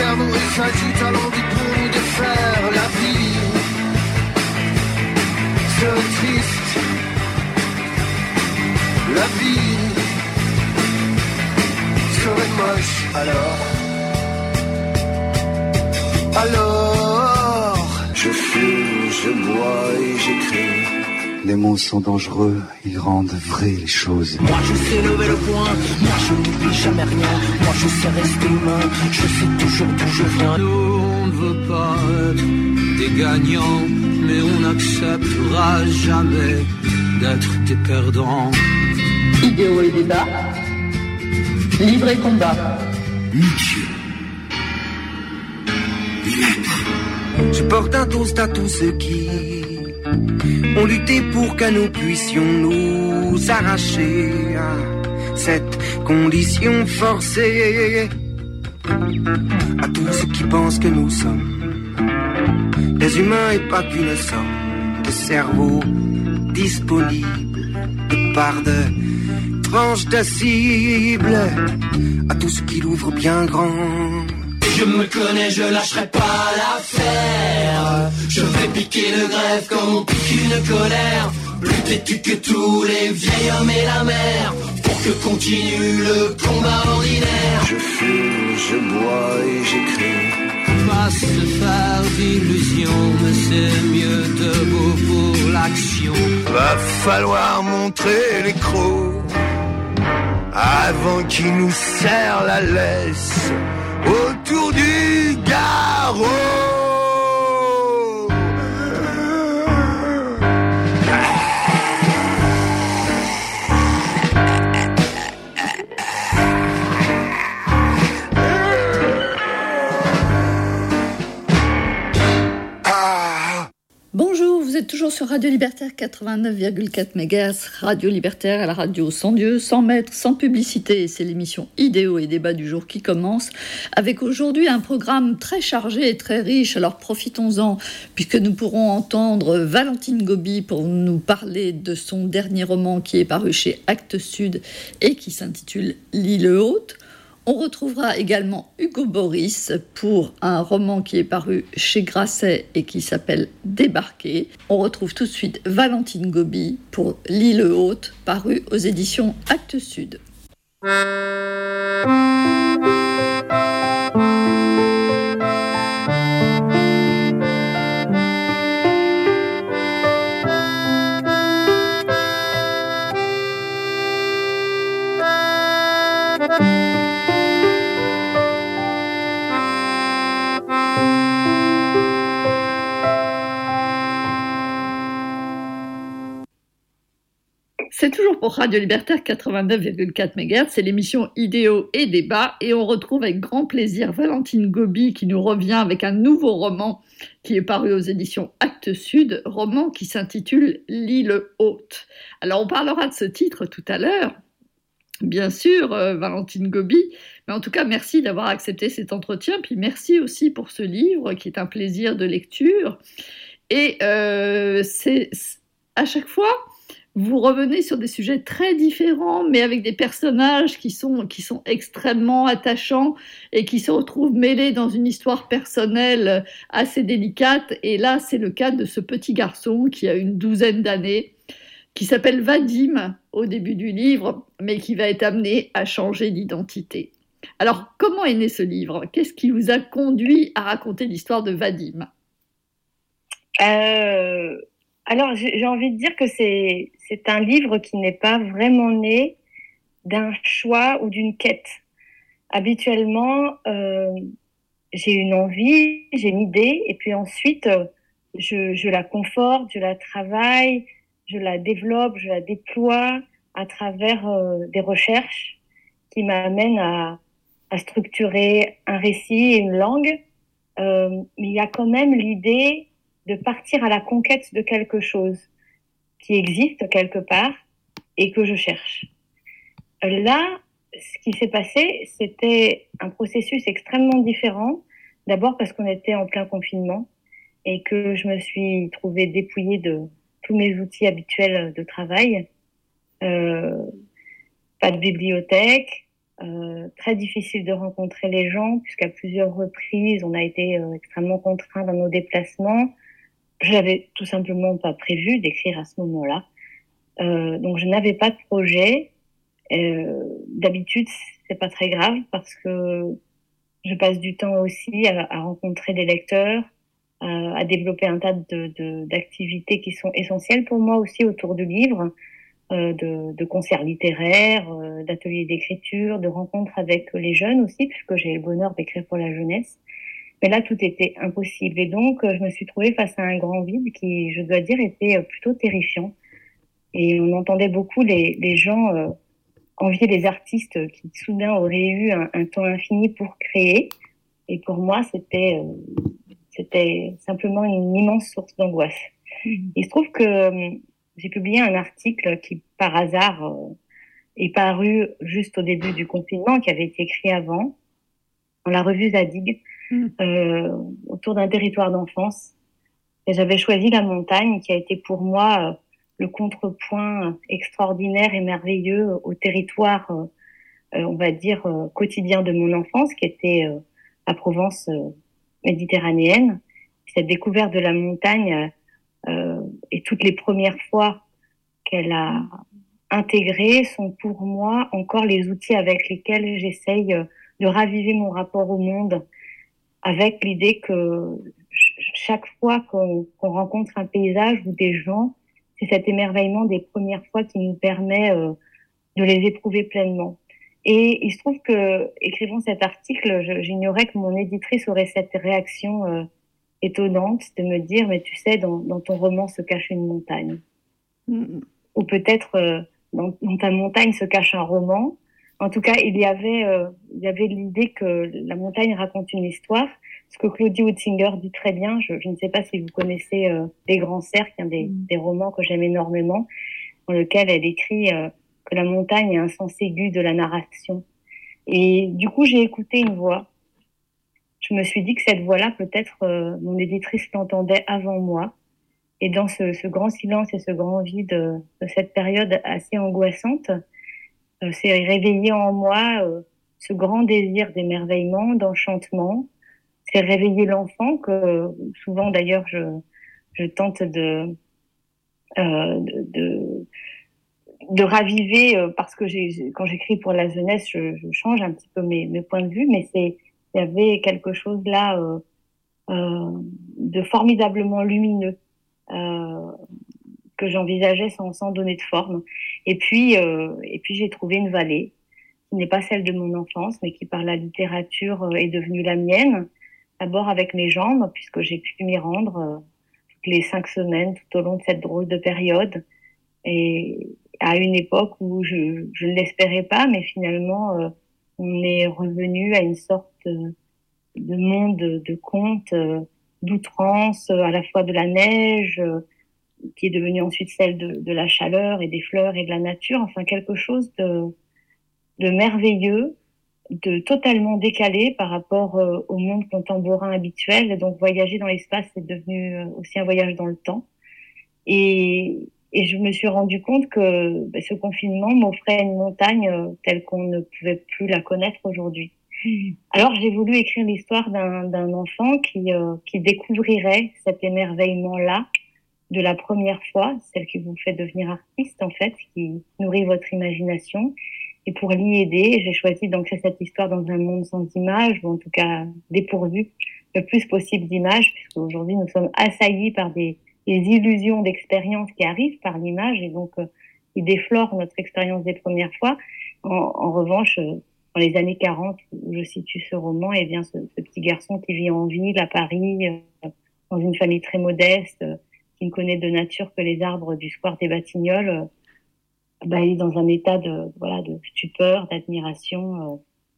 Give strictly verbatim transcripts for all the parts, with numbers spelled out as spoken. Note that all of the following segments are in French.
cerveau et s'ajoute à l'envie pour nous de faire la vie serait triste. La vie serait moche alors. Alors je fume, je bois et j'écris. Les mots sont dangereux, ils rendent vraies les choses. Moi je sais lever le poing, moi je n'oublie jamais rien. Moi je sais rester humain, je sais toujours d'où je viens. Nous on ne veut pas être des gagnants, mais on n'acceptera jamais d'être des perdants. Idéo et débat, livre et combat. Nietzsche. Je porte un toast à tous ceux qui ont lutté pour que nous puissions nous arracher à cette condition forcée. À tous ceux qui pensent que nous sommes des humains et pas qu'une somme de cerveaux disponibles de part de tranches de cible. À tous ceux qui l'ouvrent bien grand. Je me connais, je lâcherai pas l'affaire. Je vais piquer le greffe comme on pique une colère. Plus têtu que tous les vieils hommes et la mer. Pour que continue le combat ordinaire. Je fume, je bois et j'écris. Pas se faire d'illusions, mais c'est mieux debout pour l'action. Va falloir montrer les crocs avant qu'ils nous serrent la laisse autour du garrot. Bonjour, vous êtes toujours sur Radio Libertaire quatre-vingt-neuf virgule quatre mégahertz, Radio Libertaire à la radio sans Dieu, sans maître, sans publicité. C'est l'émission Idéo et débat du jour qui commence avec aujourd'hui un programme très chargé et très riche. Alors profitons-en puisque nous pourrons entendre Valentine Gobi pour nous parler de son dernier roman qui est paru chez Actes Sud et qui s'intitule L'île haute. On retrouvera également Hugo Boris pour un roman qui est paru chez Grasset et qui s'appelle Débarquer. On retrouve tout de suite Valentine Gobi pour L'île haute, paru aux éditions Actes Sud. C'est toujours pour Radio Libertaire quatre-vingt-neuf virgule quatre mégahertz, c'est l'émission Idéo et débat et on retrouve avec grand plaisir Valentine Gobi qui nous revient avec un nouveau roman qui est paru aux éditions Actes Sud, roman qui s'intitule L'île haute. Alors on parlera de ce titre tout à l'heure, bien sûr, euh, Valentine Gobi, mais en tout cas merci d'avoir accepté cet entretien, puis merci aussi pour ce livre qui est un plaisir de lecture et euh, c'est, c'est à chaque fois vous revenez sur des sujets très différents, mais avec des personnages qui sont, qui sont extrêmement attachants et qui se retrouvent mêlés dans une histoire personnelle assez délicate. Et là, c'est le cas de ce petit garçon qui a une douzaine d'années, qui s'appelle Vadim au début du livre, mais qui va être amené à changer d'identité. Alors, comment est né ce livre ? Qu'est-ce qui vous a conduit à raconter l'histoire de Vadim ? euh... Alors, j'ai envie de dire que c'est, c'est un livre qui n'est pas vraiment né d'un choix ou d'une quête. Habituellement, euh, j'ai une envie, j'ai une idée, et puis ensuite, je, je la conforte, je la travaille, je la développe, je la déploie à travers euh, des recherches qui m'amènent à, à structurer un récit et une langue. Euh, mais il y a quand même l'idée de partir à la conquête de quelque chose qui existe quelque part et que je cherche. Là, ce qui s'est passé, c'était un processus extrêmement différent. D'abord parce qu'on était en plein confinement et que je me suis trouvée dépouillée de tous mes outils habituels de travail. Euh, pas de bibliothèque, euh, très difficile de rencontrer les gens, puisqu'à plusieurs reprises, on a été euh, extrêmement contraints dans nos déplacements. Je n'avais tout simplement pas prévu d'écrire à ce moment-là. Euh, donc, je n'avais pas de projet. Euh, d'habitude, c'est pas très grave parce que je passe du temps aussi à, à rencontrer des lecteurs, à, à développer un tas de, de, d'activités qui sont essentielles pour moi aussi autour du livre, euh, de, de concerts littéraires, euh, d'ateliers d'écriture, de rencontres avec les jeunes aussi, puisque j'ai le bonheur d'écrire pour la jeunesse. Mais là, tout était impossible. Et donc, je me suis trouvée face à un grand vide qui, je dois dire, était plutôt terrifiant. Et on entendait beaucoup les, les gens euh, envier les artistes qui soudain auraient eu un, un temps infini pour créer. Et pour moi, c'était, euh, c'était simplement une immense source d'angoisse. Mmh. Il se trouve que euh, j'ai publié un article qui, par hasard, euh, est paru juste au début du confinement, qui avait été écrit avant, dans la revue Zadig, mmh. euh, autour d'un territoire d'enfance. Et j'avais choisi la montagne, qui a été pour moi euh, le contrepoint extraordinaire et merveilleux au territoire, euh, on va dire, euh, quotidien de mon enfance, qui était euh, la Provence euh, méditerranéenne. Cette découverte de la montagne euh, et toutes les premières fois qu'elle a intégrées sont pour moi encore les outils avec lesquels j'essaye de raviver mon rapport au monde, avec l'idée que chaque fois qu'on, qu'on rencontre un paysage ou des gens, c'est cet émerveillement des premières fois qui nous permet euh, de les éprouver pleinement. Et il se trouve que, écrivant cet article, je, j'ignorais que mon éditrice aurait cette réaction euh, étonnante de me dire, mais tu sais, dans, dans ton roman se cache une montagne. Mmh. Ou peut-être euh, dans, dans ta montagne se cache un roman. En tout cas, il y avait, euh, il y avait l'idée que la montagne raconte une histoire. Ce que Claudie Hutzinger dit très bien, je, je ne sais pas si vous connaissez euh, Les Grands Cercles, un des, mmh. des romans que j'aime énormément, dans lequel elle écrit euh, que la montagne est un sens aigu de la narration. Et du coup, j'ai écouté une voix. Je me suis dit que cette voix-là, peut-être, euh, mon éditrice l'entendait avant moi. Et dans ce, ce grand silence et ce grand vide euh, de cette période assez angoissante, euh, s'est réveillé en moi euh, ce grand désir d'émerveillement, d'enchantement. C'est réveiller l'enfant que souvent d'ailleurs je, je tente de, euh, de, de, de raviver euh, parce que j'ai, quand j'écris pour la jeunesse, je, je change un petit peu mes, mes points de vue, mais c'est, il y avait quelque chose là euh, euh, de formidablement lumineux euh, que j'envisageais sans, sans donner de forme. Et puis, euh, et puis j'ai trouvé une vallée qui n'est pas celle de mon enfance, mais qui par la littérature euh, est devenue la mienne. D'abord avec mes jambes, puisque j'ai pu m'y rendre euh, toutes les cinq semaines tout au long de cette drôle de période. Et à une époque où je je ne l'espérais pas, mais finalement, euh, on est revenu à une sorte de, de monde de, de contes, euh, d'outrance, euh, à la fois de la neige, euh, qui est devenue ensuite celle de, de la chaleur et des fleurs et de la nature. Enfin, quelque chose de, de merveilleux, de totalement décalé par rapport euh, au monde contemporain habituel. Et donc, voyager dans l'espace, c'est devenu euh, aussi un voyage dans le temps. Et, et je me suis rendu compte que bah, ce confinement m'offrait une montagne euh, telle qu'on ne pouvait plus la connaître aujourd'hui. Mmh. Alors, j'ai voulu écrire l'histoire d'un, d'un enfant qui, euh, qui découvrirait cet émerveillement-là de la première fois, celle qui vous fait devenir artiste, en fait, qui nourrit votre imagination. Et pour l'y aider, j'ai choisi d'ancrer cette histoire dans un monde sans images, ou en tout cas dépourvu le plus possible d'images, puisque aujourd'hui nous sommes assaillis par des, des illusions d'expérience qui arrivent par l'image, et donc euh, qui déflorent notre expérience des premières fois. En, en revanche, euh, dans les années quarante, où je situe ce roman, eh bien ce, ce petit garçon qui vit en ville à Paris, euh, dans une famille très modeste, euh, qui ne connaît de nature que les arbres du square des Batignolles, euh, bah, il est dans un état de, voilà, de stupeur, d'admiration, euh,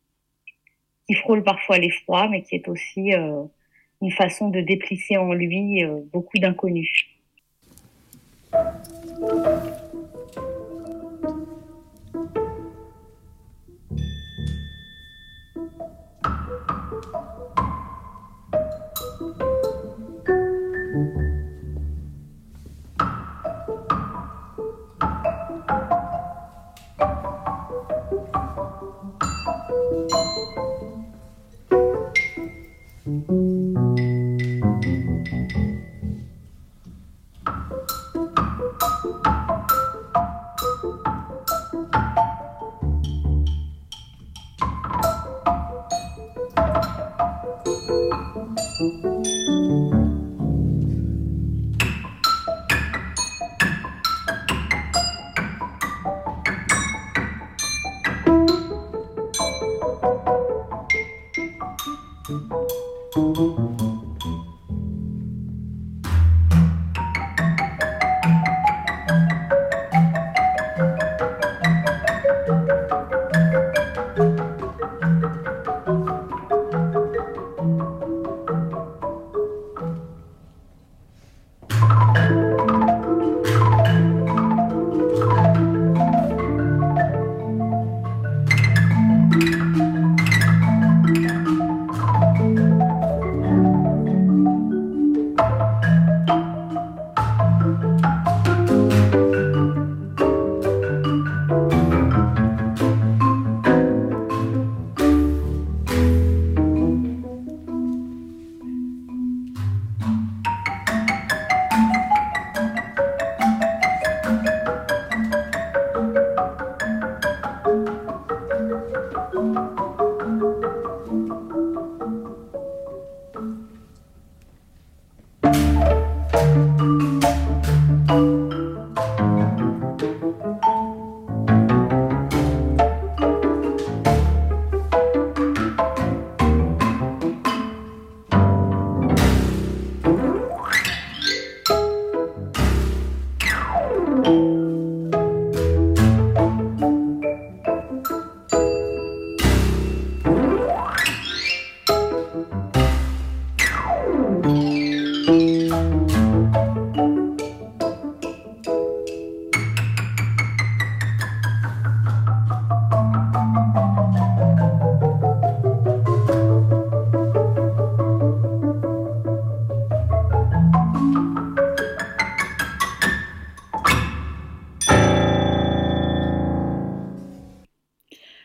qui frôle parfois l'effroi, mais qui est aussi euh, une façon de déplisser en lui euh, beaucoup d'inconnus.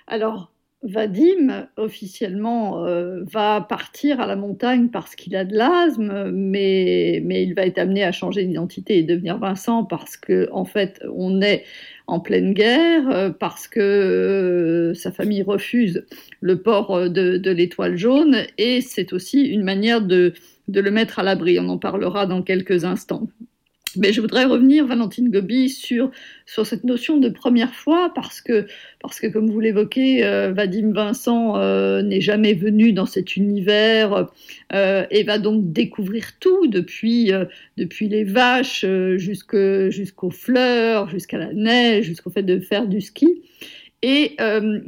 Alors, Vadim, officiellement, euh, va partir à la montagne parce qu'il a de l'asthme, mais, mais il va être amené à changer d'identité et devenir Vincent parce qu'en en fait, on est en pleine guerre, euh, parce que euh, sa famille refuse le port de, de l'étoile jaune, et c'est aussi une manière de, de le mettre à l'abri. On en parlera dans quelques instants. Mais je voudrais revenir, Valentine Gobi, sur, sur cette notion de première fois, parce que, parce que comme vous l'évoquez, euh, Vadim Vincent euh, n'est jamais venu dans cet univers euh, et va donc découvrir tout, depuis, euh, depuis les vaches euh, jusqu'au, jusqu'aux fleurs, jusqu'à la neige, jusqu'au fait de faire du ski. Et euh,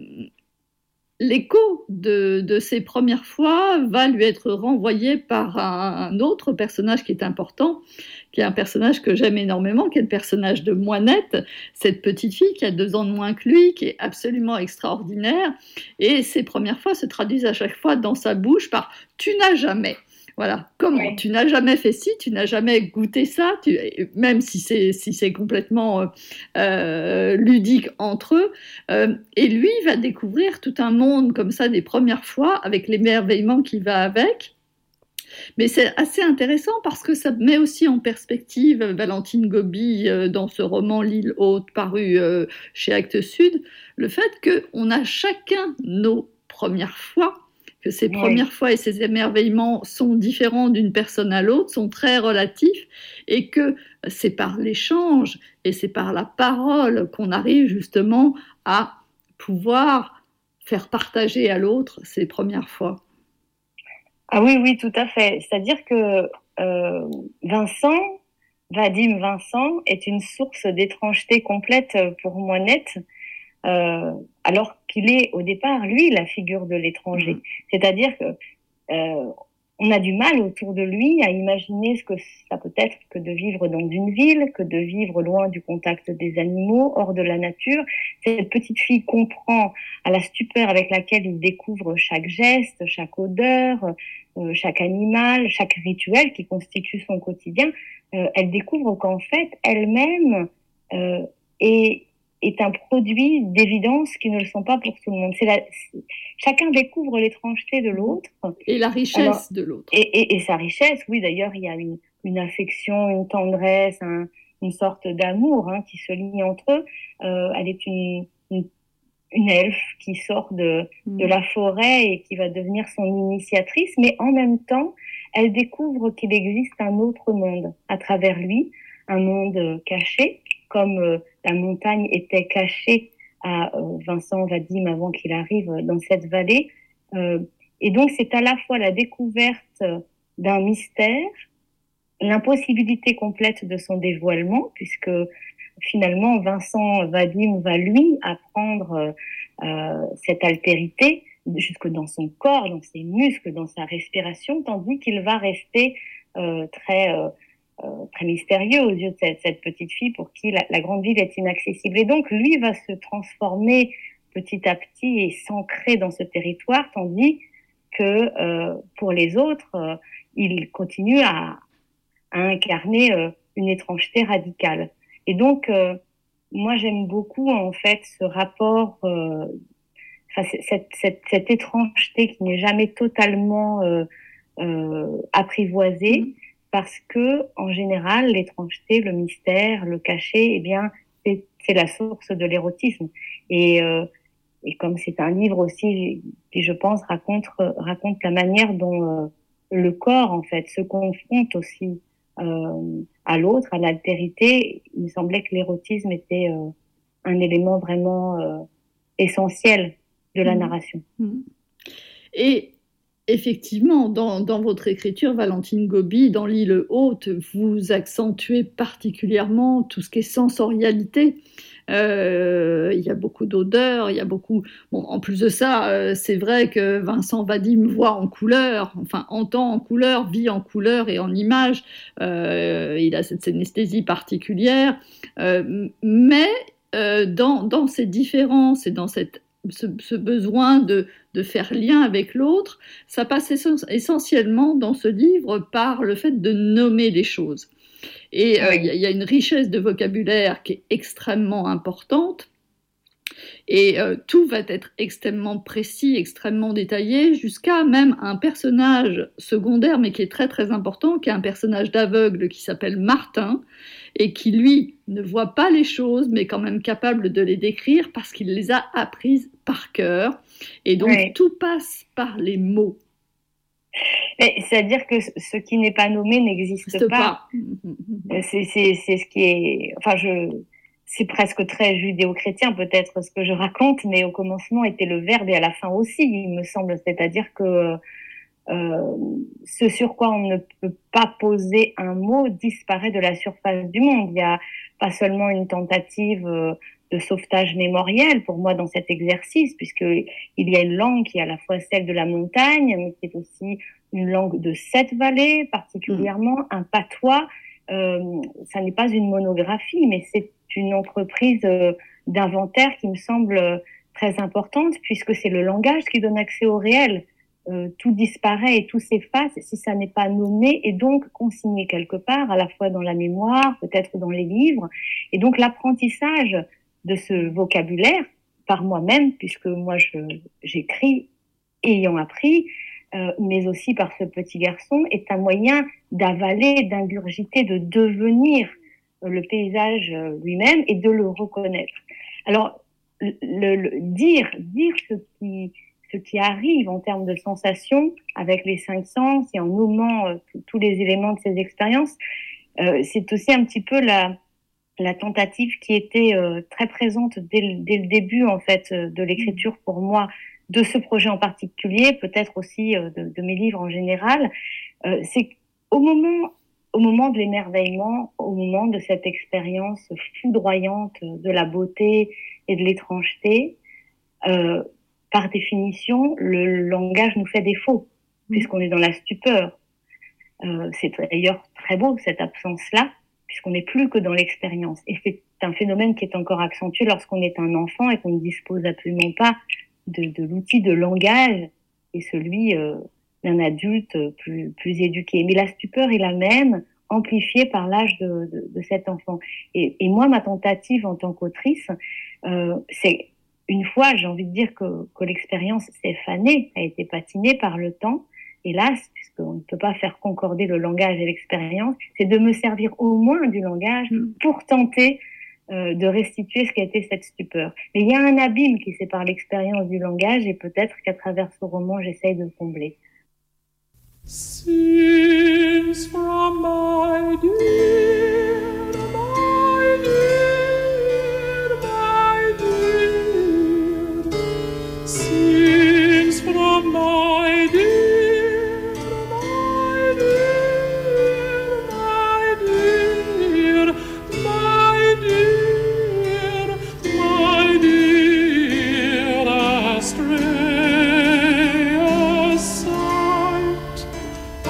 l'écho de, de ces premières fois va lui être renvoyé par un, un autre personnage qui est important, qui est un personnage que j'aime énormément, qui est le personnage de Moinette, cette petite fille qui a deux ans de moins que lui, qui est absolument extraordinaire. Et ces premières fois se traduisent à chaque fois dans sa bouche par « tu n'as jamais ». Voilà, comment oui. Tu n'as jamais fait ci, tu n'as jamais goûté ça, tu, même si c'est, si c'est complètement euh, ludique entre eux. Euh, et lui va découvrir tout un monde comme ça des premières fois, avec l'émerveillement qui va avec. Mais c'est assez intéressant parce que ça met aussi en perspective Valentine Gobi euh, dans ce roman L'île haute paru euh, chez Actes Sud, le fait qu'on a chacun nos premières fois, que ces oui. premières fois et ces émerveillements sont différents d'une personne à l'autre, sont très relatifs, et que c'est par l'échange et c'est par la parole qu'on arrive justement à pouvoir faire partager à l'autre ces premières fois. Ah oui, oui, tout à fait. C'est-à-dire que euh, Vincent, Vadim Vincent, est une source d'étrangeté complète pour Moinette, euh, alors qu'il est au départ, lui, la figure de l'étranger. Mmh. C'est-à-dire que euh, on a du mal autour de lui à imaginer ce que ça peut être que de vivre dans une ville, que de vivre loin du contact des animaux, hors de la nature. Cette petite fille comprend à la stupeur avec laquelle il découvre chaque geste, chaque odeur, euh, chaque animal, chaque rituel qui constitue son quotidien. Euh, elle découvre qu'en fait, elle-même euh, est est un produit d'évidence qui ne le sont pas pour tout le monde. C'est la, c'est, chacun découvre l'étrangeté de l'autre. Et la richesse Alors, de l'autre. Et, et, et sa richesse, oui, d'ailleurs, il y a une, une affection, une tendresse, un, une sorte d'amour hein, qui se lie entre eux. Euh, elle est une, une, une elfe qui sort de, mmh. de la forêt et qui va devenir son initiatrice, mais en même temps, elle découvre qu'il existe un autre monde à travers lui, un monde caché, comme euh, la montagne était cachée à euh, Vincent Vadim avant qu'il arrive dans cette vallée. Euh, et donc, c'est à la fois la découverte d'un mystère, l'impossibilité complète de son dévoilement, puisque finalement, Vincent Vadim va lui apprendre euh, cette altérité jusque dans son corps, dans ses muscles, dans sa respiration, tandis qu'il va rester euh, très... Euh, Euh, très mystérieux aux yeux de cette, cette petite fille pour qui la, la grande ville est inaccessible. Et donc, lui va se transformer petit à petit et s'ancrer dans ce territoire, tandis que euh, pour les autres, euh, il continue à, à incarner euh, une étrangeté radicale. Et donc, euh, moi, j'aime beaucoup, en fait, ce rapport, euh, enfin, cette, cette, cette étrangeté qui n'est jamais totalement euh, euh, apprivoisée, mmh. Parce que, en général, l'étrangeté, le mystère, le cachet, eh bien, c'est, c'est la source de l'érotisme. Et, euh, et comme c'est un livre aussi qui, je pense, raconte, raconte la manière dont euh, le corps, en fait, se confronte aussi euh, à l'autre, à l'altérité, il me semblait que l'érotisme était euh, un élément vraiment euh, essentiel de la mmh. narration. Mmh. Et effectivement, dans, dans votre écriture, Valentine Gobi, dans L'île haute, vous accentuez particulièrement tout ce qui est sensorialité. Euh, il y a beaucoup d'odeurs, il y a beaucoup... Bon, en plus de ça, euh, c'est vrai que Vincent Vadim voit en couleur, enfin entend en couleur, vit en couleur et en images. Euh, il a cette synesthésie particulière. Euh, mais euh, dans, dans ces différences et dans cette Ce, ce besoin de, de faire lien avec l'autre, ça passe essentiellement dans ce livre par le fait de nommer les choses. Et il oui. euh, y, y a une richesse de vocabulaire qui est extrêmement importante. Et euh, tout va être extrêmement précis, extrêmement détaillé, jusqu'à même un personnage secondaire, mais qui est très très important, qui est un personnage d'aveugle qui s'appelle Martin, et qui lui ne voit pas les choses, mais quand même capable de les décrire parce qu'il les a apprises par cœur. Et donc oui. Tout passe par les mots. Mais, c'est-à-dire que ce qui n'est pas nommé n'existe pas. pas. C'est, c'est, c'est ce qui est... Enfin, je... C'est presque très judéo-chrétien peut-être ce que je raconte, mais au commencement était le Verbe et à la fin aussi, il me semble. C'est-à-dire que euh, ce sur quoi on ne peut pas poser un mot disparaît de la surface du monde. Il n'y a pas seulement une tentative de sauvetage mémoriel pour moi dans cet exercice, puisqu'il y a une langue qui est à la fois celle de la montagne, mais qui est aussi une langue de sept vallées particulièrement, mmh. un patois. Euh, ça n'est pas une monographie, mais c'est une entreprise euh, d'inventaire qui me semble euh, très importante, puisque c'est le langage qui donne accès au réel. Euh, tout disparaît et tout s'efface si ça n'est pas nommé et donc consigné quelque part, à la fois dans la mémoire, peut-être dans les livres. Et donc l'apprentissage de ce vocabulaire par moi-même, puisque moi je, j'écris ayant appris, euh, mais aussi par ce petit garçon, est un moyen d'avaler, d'ingurgiter, de devenir le paysage lui-même et de le reconnaître. Alors, le, le, dire, dire ce qui, ce qui arrive en termes de sensations avec les cinq sens et en nommant euh, tous les éléments de ces expériences, euh, c'est aussi un petit peu la, la tentative qui était euh, très présente dès le, dès le début en fait de l'écriture pour moi de ce projet en particulier, peut-être aussi euh, de, de mes livres en général. Euh, c'est au moment Au moment de l'émerveillement, au moment de cette expérience foudroyante de la beauté et de l'étrangeté, euh, par définition, le langage nous fait défaut, mmh. puisqu'on est dans la stupeur. Euh, c'est d'ailleurs très beau, cette absence-là, puisqu'on n'est plus que dans l'expérience. Et c'est un phénomène qui est encore accentué lorsqu'on est un enfant et qu'on ne dispose absolument pas de, de l'outil de langage et celui... Euh, d'un adulte plus, plus éduqué. Mais la stupeur est la même, amplifiée par l'âge de, de, de cet enfant. Et, et moi, ma tentative en tant qu'autrice, euh, c'est une fois, j'ai envie de dire que, que l'expérience s'est fanée, a été patinée par le temps, hélas, puisqu'on ne peut pas faire concorder le langage et l'expérience, c'est de me servir au moins du langage pour tenter euh, de restituer ce qu'a été cette stupeur. Mais il y a un abîme qui sépare l'expérience du langage et peut-être qu'à travers ce roman, j'essaye de le combler. Sings from my dear, my dear, my dear. Sings from my dear, my dear, my dear, my dear, my dear Astrid.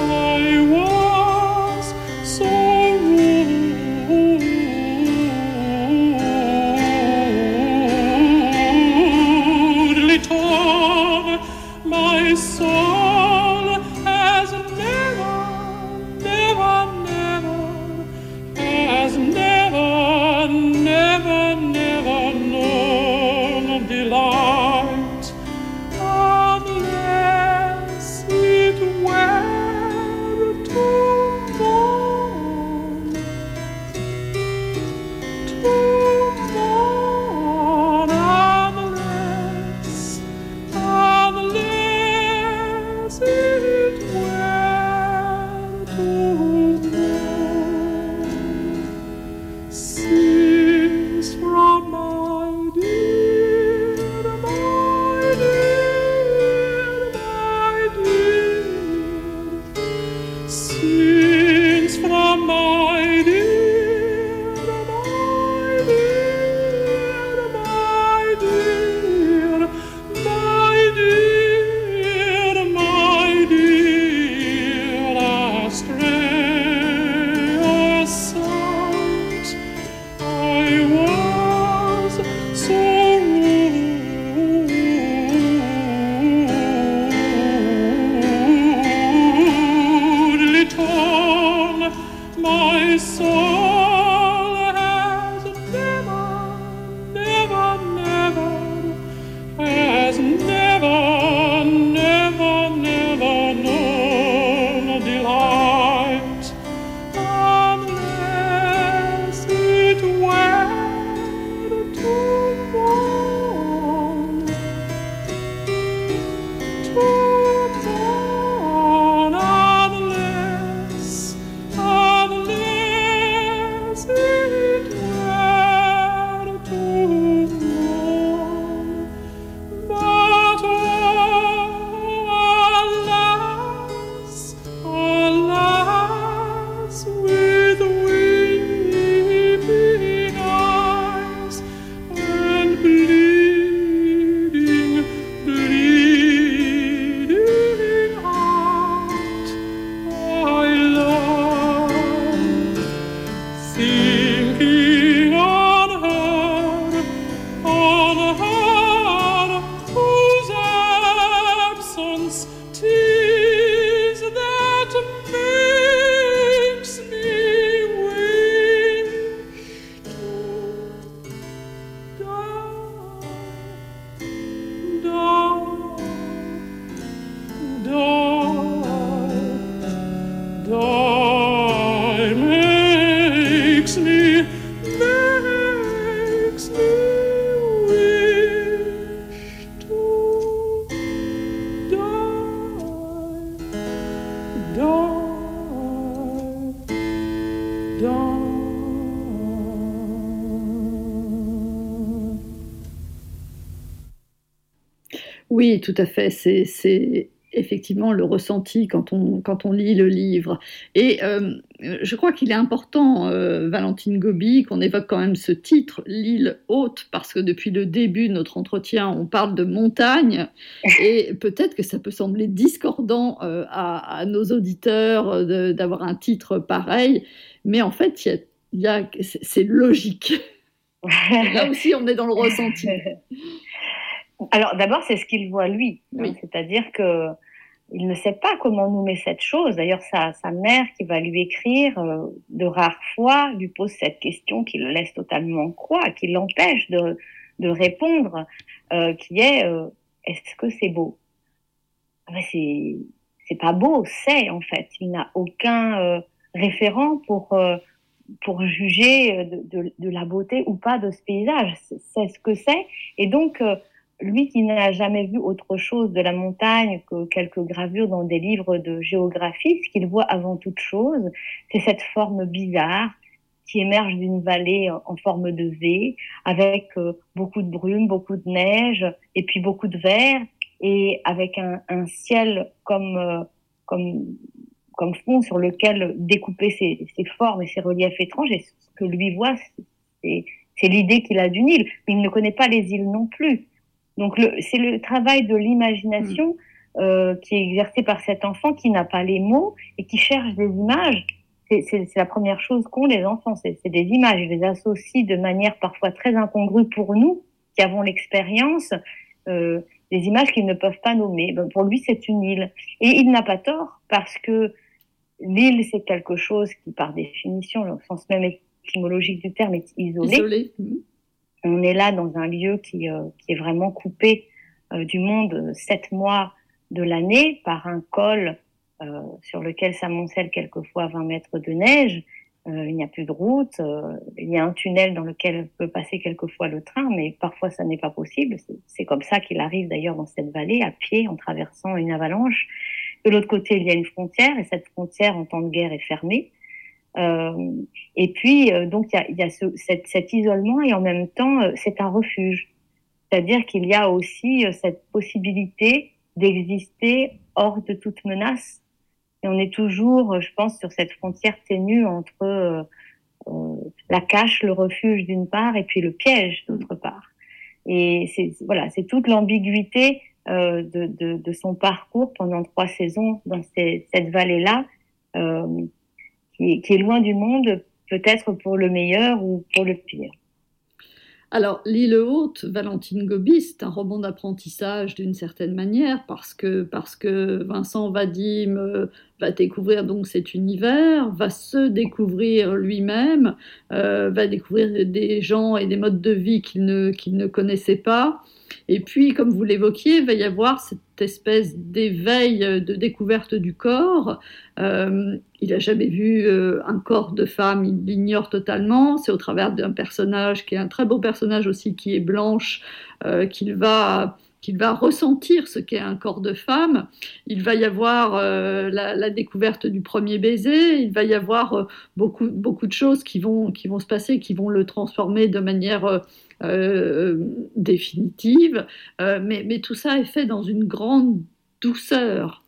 I was so rude. Oui, tout à fait. C'est, c'est effectivement le ressenti quand on, quand on lit le livre. Et euh, je crois qu'il est important, euh, Valentine Gobi, qu'on évoque quand même ce titre, L'île haute, parce que depuis le début de notre entretien, on parle de montagne, et peut-être que ça peut sembler discordant euh, à, à nos auditeurs de, d'avoir un titre pareil, mais en fait, il y a, il y a, c'est, c'est logique. Là aussi, on est dans le ressenti. Alors d'abord, c'est ce qu'il voit lui, Oui. hein, c'est-à-dire que il ne sait pas comment nommer cette chose. D'ailleurs, sa, sa mère qui va lui écrire euh, de rares fois lui pose cette question qui le laisse totalement quoi, qui l'empêche de, de répondre, euh, qui est euh, est-ce que c'est beau? Ah ben c'est c'est pas beau, c'est en fait. Il n'a aucun euh, référent pour euh, pour juger de, de, de la beauté ou pas de ce paysage. C'est, c'est ce que c'est. Et donc, euh, lui qui n'a jamais vu autre chose de la montagne que quelques gravures dans des livres de géographie, ce qu'il voit avant toute chose, c'est cette forme bizarre qui émerge d'une vallée en forme de V, avec euh, beaucoup de brume, beaucoup de neige, et puis beaucoup de vert, et avec un, un ciel comme, euh, comme, comme fond sur lequel découper ces, ces formes et ces reliefs étranges. Et ce que lui voit, c'est, c'est l'idée qu'il a d'une île. Mais il ne connaît pas les îles non plus. Donc le, c'est le travail de l'imagination euh, qui est exercé par cet enfant qui n'a pas les mots et qui cherche des images. C'est, c'est, c'est la première chose qu'ont les enfants, c'est, c'est des images. Ils les associent de manière parfois très incongrue pour nous, qui avons l'expérience, euh, des images qu'ils ne peuvent pas nommer. Ben, pour lui, c'est une île. Et il n'a pas tort, parce que l'île, c'est quelque chose qui, par définition, au sens même étymologique du terme, est isolé. Isolé. Mmh. On est là dans un lieu qui, euh, qui est vraiment coupé euh, du monde euh, sept mois de l'année par un col euh, sur lequel s'amoncelle quelquefois vingt mètres de neige. Euh, il n'y a plus de route. Euh, il y a un tunnel dans lequel peut passer quelquefois le train, mais parfois ça n'est pas possible. C'est, c'est comme ça qu'il arrive d'ailleurs dans cette vallée, à pied, en traversant une avalanche. De l'autre côté, il y a une frontière, et cette frontière, en temps de guerre, est fermée. Euh, et puis, euh, donc, il y a, il y a ce, cet, cet isolement, et en même temps, euh, c'est un refuge. C'est-à-dire qu'il y a aussi euh, cette possibilité d'exister hors de toute menace. Et on est toujours, euh, je pense, sur cette frontière ténue entre euh, euh, la cache, le refuge d'une part, et puis le piège d'autre part. Et c'est, voilà, c'est toute l'ambiguïté euh, de, de, de son parcours pendant trois saisons dans ces, cette vallée-là, euh, qui, qui est loin du monde, peut-être pour le meilleur ou pour le pire. Alors, L'île haute, Valentine Gobi, c'est un roman d'apprentissage d'une certaine manière, parce que, parce que Vincent Vadim euh, va découvrir donc cet univers, va se découvrir lui-même, euh, va découvrir des gens et des modes de vie qu'il ne, qu'il ne connaissait pas. Et puis, comme vous l'évoquiez, il va y avoir cette espèce d'éveil de découverte du corps. Euh, il n'a jamais vu euh, un corps de femme, il l'ignore totalement. C'est au travers d'un personnage qui est un très beau personnage aussi, qui est Blanche, euh, qu'il va... qu'il va ressentir ce qu'est un corps de femme. Il va y avoir euh, la, la découverte du premier baiser, il va y avoir euh, beaucoup, beaucoup de choses qui vont, qui vont se passer, qui vont le transformer de manière euh, euh, définitive, euh, mais, mais tout ça est fait dans une grande douceur.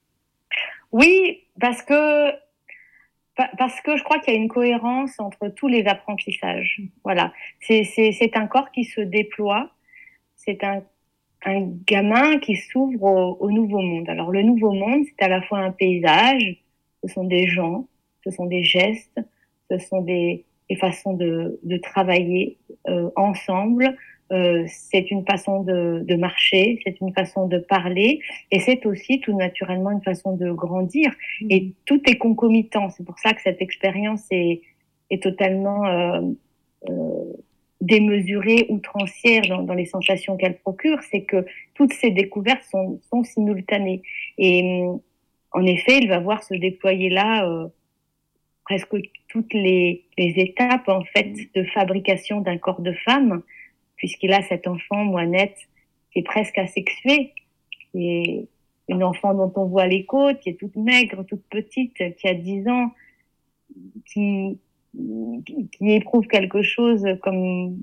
Oui, parce que parce que je crois qu'il y a une cohérence entre tous les apprentissages. Voilà, c'est, c'est, c'est un corps qui se déploie, c'est un un gamin qui s'ouvre au, au nouveau monde. Alors le nouveau monde, c'est à la fois un paysage, ce sont des gens, ce sont des gestes, ce sont des, des façons de, de travailler euh, ensemble, euh, c'est une façon de, de marcher, c'est une façon de parler, et c'est aussi tout naturellement une façon de grandir. Mmh. Et tout est concomitant. C'est pour ça que cette expérience est, est totalement euh, euh, démesurée, outrancière dans, dans les sensations qu'elle procure. C'est que toutes ces découvertes sont, sont simultanées. Et en effet, il va voir se déployer là euh, presque toutes les, les étapes en fait de fabrication d'un corps de femme, puisqu'il a cet enfant, Moinette, qui est presque asexuée, qui est une enfant dont on voit les côtes, qui est toute maigre, toute petite, qui a dix ans, qui qui éprouve quelque chose comme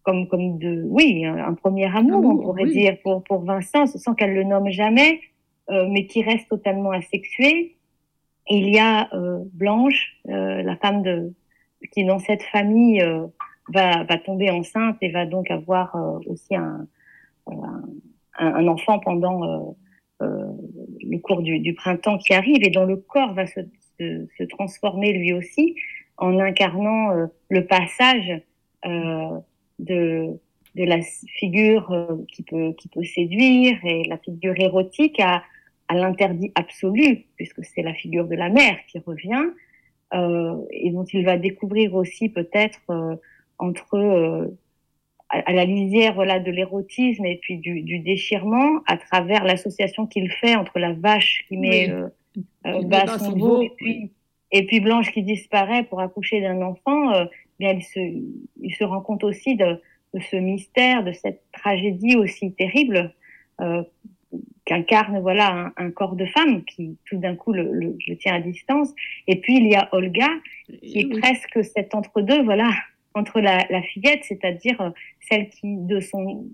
comme, comme de, oui, un, un premier amour, amour, on pourrait oui. dire, pour, pour Vincent, sans qu'elle le nomme jamais, euh, mais qui reste totalement asexué. Et il y a euh, Blanche, euh, la femme de, qui dans cette famille euh, va, va tomber enceinte et va donc avoir euh, aussi un, un, un enfant pendant euh, euh, le cours du, du printemps qui arrive, et dont le corps va se, se, se transformer lui aussi en incarnant euh, le passage euh, de, de la figure euh, qui peut, qui peut séduire et la figure érotique à, à l'interdit absolu, puisque c'est la figure de la mère qui revient, euh, et dont il va découvrir aussi peut-être euh, entre euh, à, à la lisière voilà de l'érotisme et puis du, du déchirement, à travers l'association qu'il fait entre la vache qui met oui. euh, euh, bas son veau et puis et puis Blanche qui disparaît pour accoucher d'un enfant. Euh, bien il se il se rend compte aussi de, de ce mystère, de cette tragédie aussi terrible euh, qu'incarne voilà un, un corps de femme qui tout d'un coup le, le, le tient à distance. Et puis il y a Olga qui est oui. presque cet entre-deux, voilà, entre la, la fillette, c'est-à-dire celle qui de son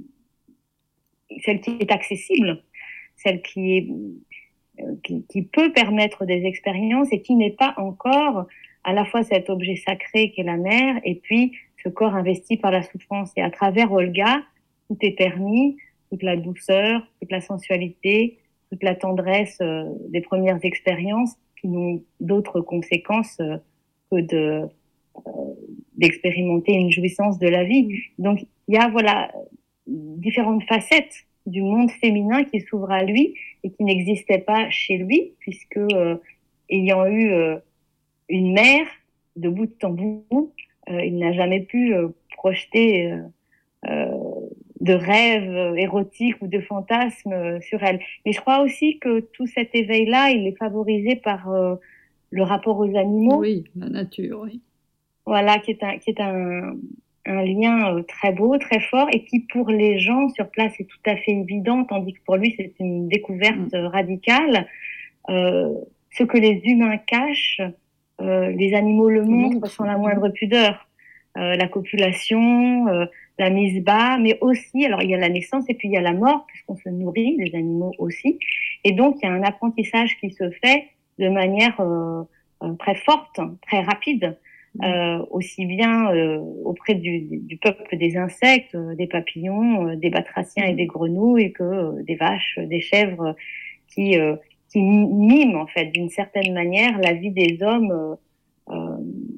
celle qui est accessible, celle qui est qui, qui peut permettre des expériences et qui n'est pas encore à la fois cet objet sacré qu'est la mère et puis ce corps investi par la souffrance. Et à travers Olga, tout est permis, toute la douceur, toute la sensualité, toute la tendresse euh, des premières expériences qui n'ont d'autres conséquences euh, que de euh, d'expérimenter une jouissance de la vie. Donc il y a voilà différentes facettes du monde féminin qui s'ouvrent à lui et qui n'existaient pas chez lui, puisque euh, ayant eu euh, une mère de bout en bout, euh, il n'a jamais pu euh, projeter euh, euh, de rêves érotiques ou de fantasmes sur elle. Mais je crois aussi que tout cet éveil-là, il est favorisé par euh, le rapport aux animaux. Oui, la nature, oui. Voilà, qui est un, qui est un, un lien euh, très beau, très fort, et qui pour les gens sur place est tout à fait évident, tandis que pour lui c'est une découverte mmh. radicale. Euh, ce que les humains cachent, euh, les animaux le montrent sans la moindre pudeur. Euh, la copulation, euh, la mise bas, mais aussi, alors il y a la naissance et puis il y a la mort, puisqu'on se nourrit, les animaux aussi. Et donc il y a un apprentissage qui se fait de manière euh, euh, très forte, très rapide, euh, aussi bien euh, auprès du, du peuple des insectes, euh, des papillons, euh, des batraciens et des grenouilles, que euh, des vaches, des chèvres, qui, euh, qui miment en fait d'une certaine manière la vie des hommes euh, euh,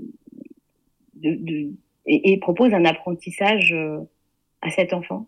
de, de Et, et propose un apprentissage euh, à cet enfant.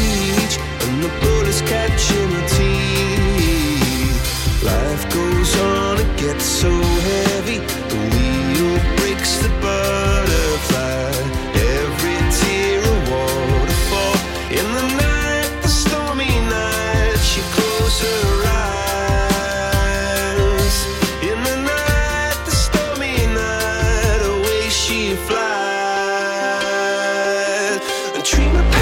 Life goes on. so heavy, the wheel breaks the butterfly. Every tear a waterfall. In the night, the stormy night, she closes her eyes. In the night, the stormy night, away she flies. A dream of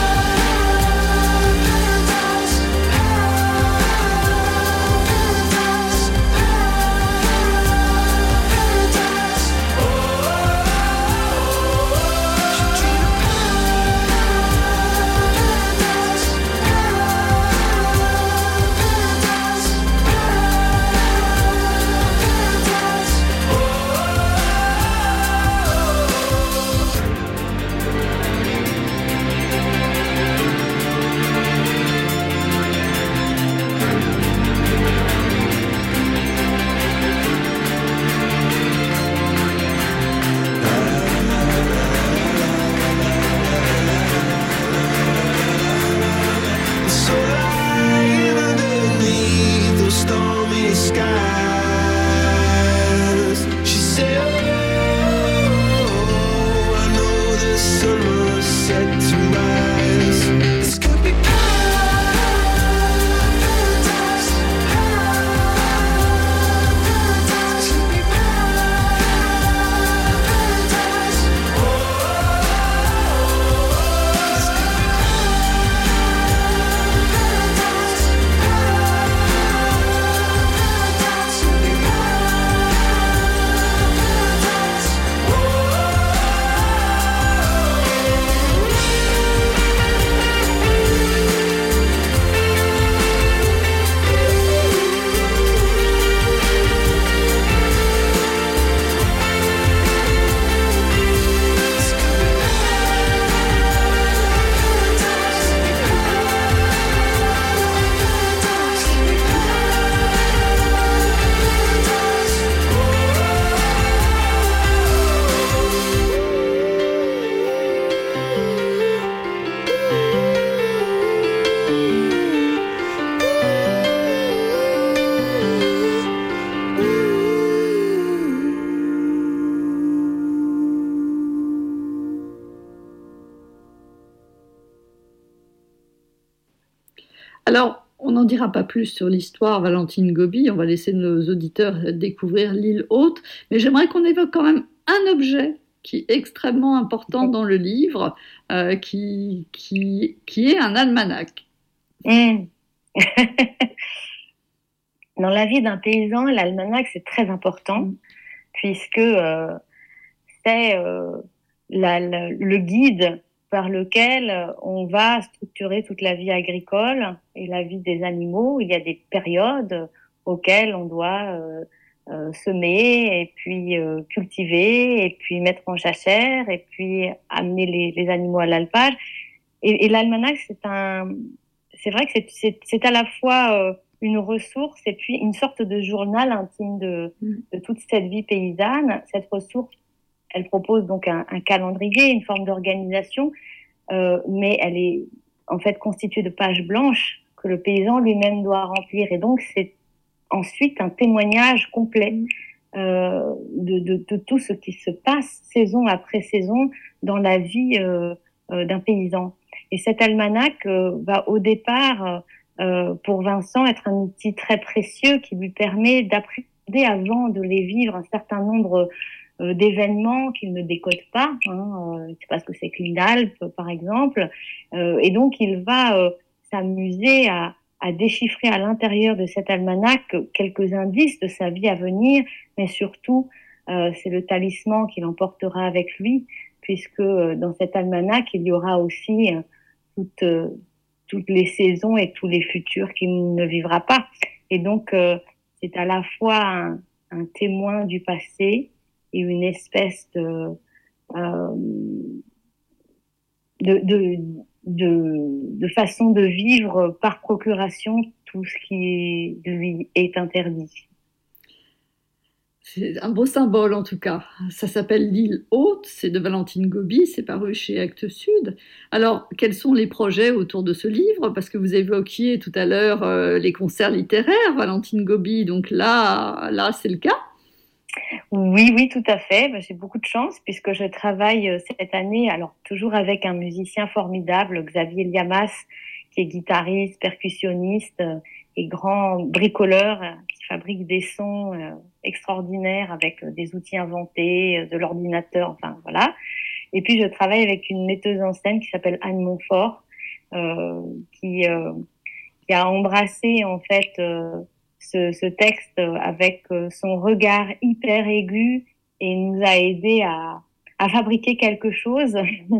Alors, on n'en dira pas plus sur l'histoire Valentine Gobi, on va laisser nos auditeurs découvrir l'île Haute, mais j'aimerais qu'on évoque quand même un objet qui est extrêmement important dans le livre, euh, qui, qui, qui est un almanach. Mmh. Dans la vie d'un paysan, l'almanach, c'est très important, mmh. puisque euh, c'est euh, la, la, le guide par lequel on va structurer toute la vie agricole et la vie des animaux. Il y a des périodes auxquelles on doit euh, euh, semer et puis euh, cultiver et puis mettre en jachère et puis amener les, les animaux à l'alpage. Et, et l'almanach, c'est un, c'est vrai que c'est, c'est, c'est à la fois euh, une ressource et puis une sorte de journal intime de, de toute cette vie paysanne. Cette ressource, elle propose donc un, un calendrier, une forme d'organisation, euh, mais elle est en fait constituée de pages blanches que le paysan lui-même doit remplir. Et donc, c'est ensuite un témoignage complet euh, de, de, de tout ce qui se passe saison après saison dans la vie euh, euh, d'un paysan. Et cet almanach euh, va au départ, euh, pour Vincent, être un outil très précieux qui lui permet d'appréhender avant de les vivre un certain nombre Euh, d'événements qu'il ne décode pas. Hein, euh, je ne sais pas ce que c'est que l'Alpe, par exemple. Euh, et donc, il va euh, s'amuser à, à déchiffrer à l'intérieur de cet almanach quelques indices de sa vie à venir, mais surtout, euh, c'est le talisman qu'il emportera avec lui, puisque euh, dans cet almanach, il y aura aussi euh, toutes, euh, toutes les saisons et tous les futurs qu'il ne vivra pas. Et donc, euh, c'est à la fois un, un témoin du passé, et une espèce de, euh, de, de, de, de façon de vivre par procuration tout ce qui lui est interdit. C'est un beau symbole en tout cas. Ça s'appelle L'île haute, c'est de Valentine Gobi, c'est paru chez Actes Sud. Alors, quels sont les projets autour de ce livre? Parce que vous évoquiez tout à l'heure euh, les concerts littéraires, Valentine Gobi, donc là, là c'est le cas? Oui, oui, tout à fait. J'ai beaucoup de chance puisque je travaille cette année, alors toujours avec un musicien formidable, Xavier Liamas, qui est guitariste, percussionniste et grand bricoleur, qui fabrique des sons extraordinaires avec des outils inventés, de l'ordinateur, enfin voilà. Et puis je travaille avec une metteuse en scène qui s'appelle Anne Montfort, euh, qui, euh, qui a embrassé en fait euh, ce, ce texte avec son regard hyper aigu et nous a aidé à, à fabriquer quelque chose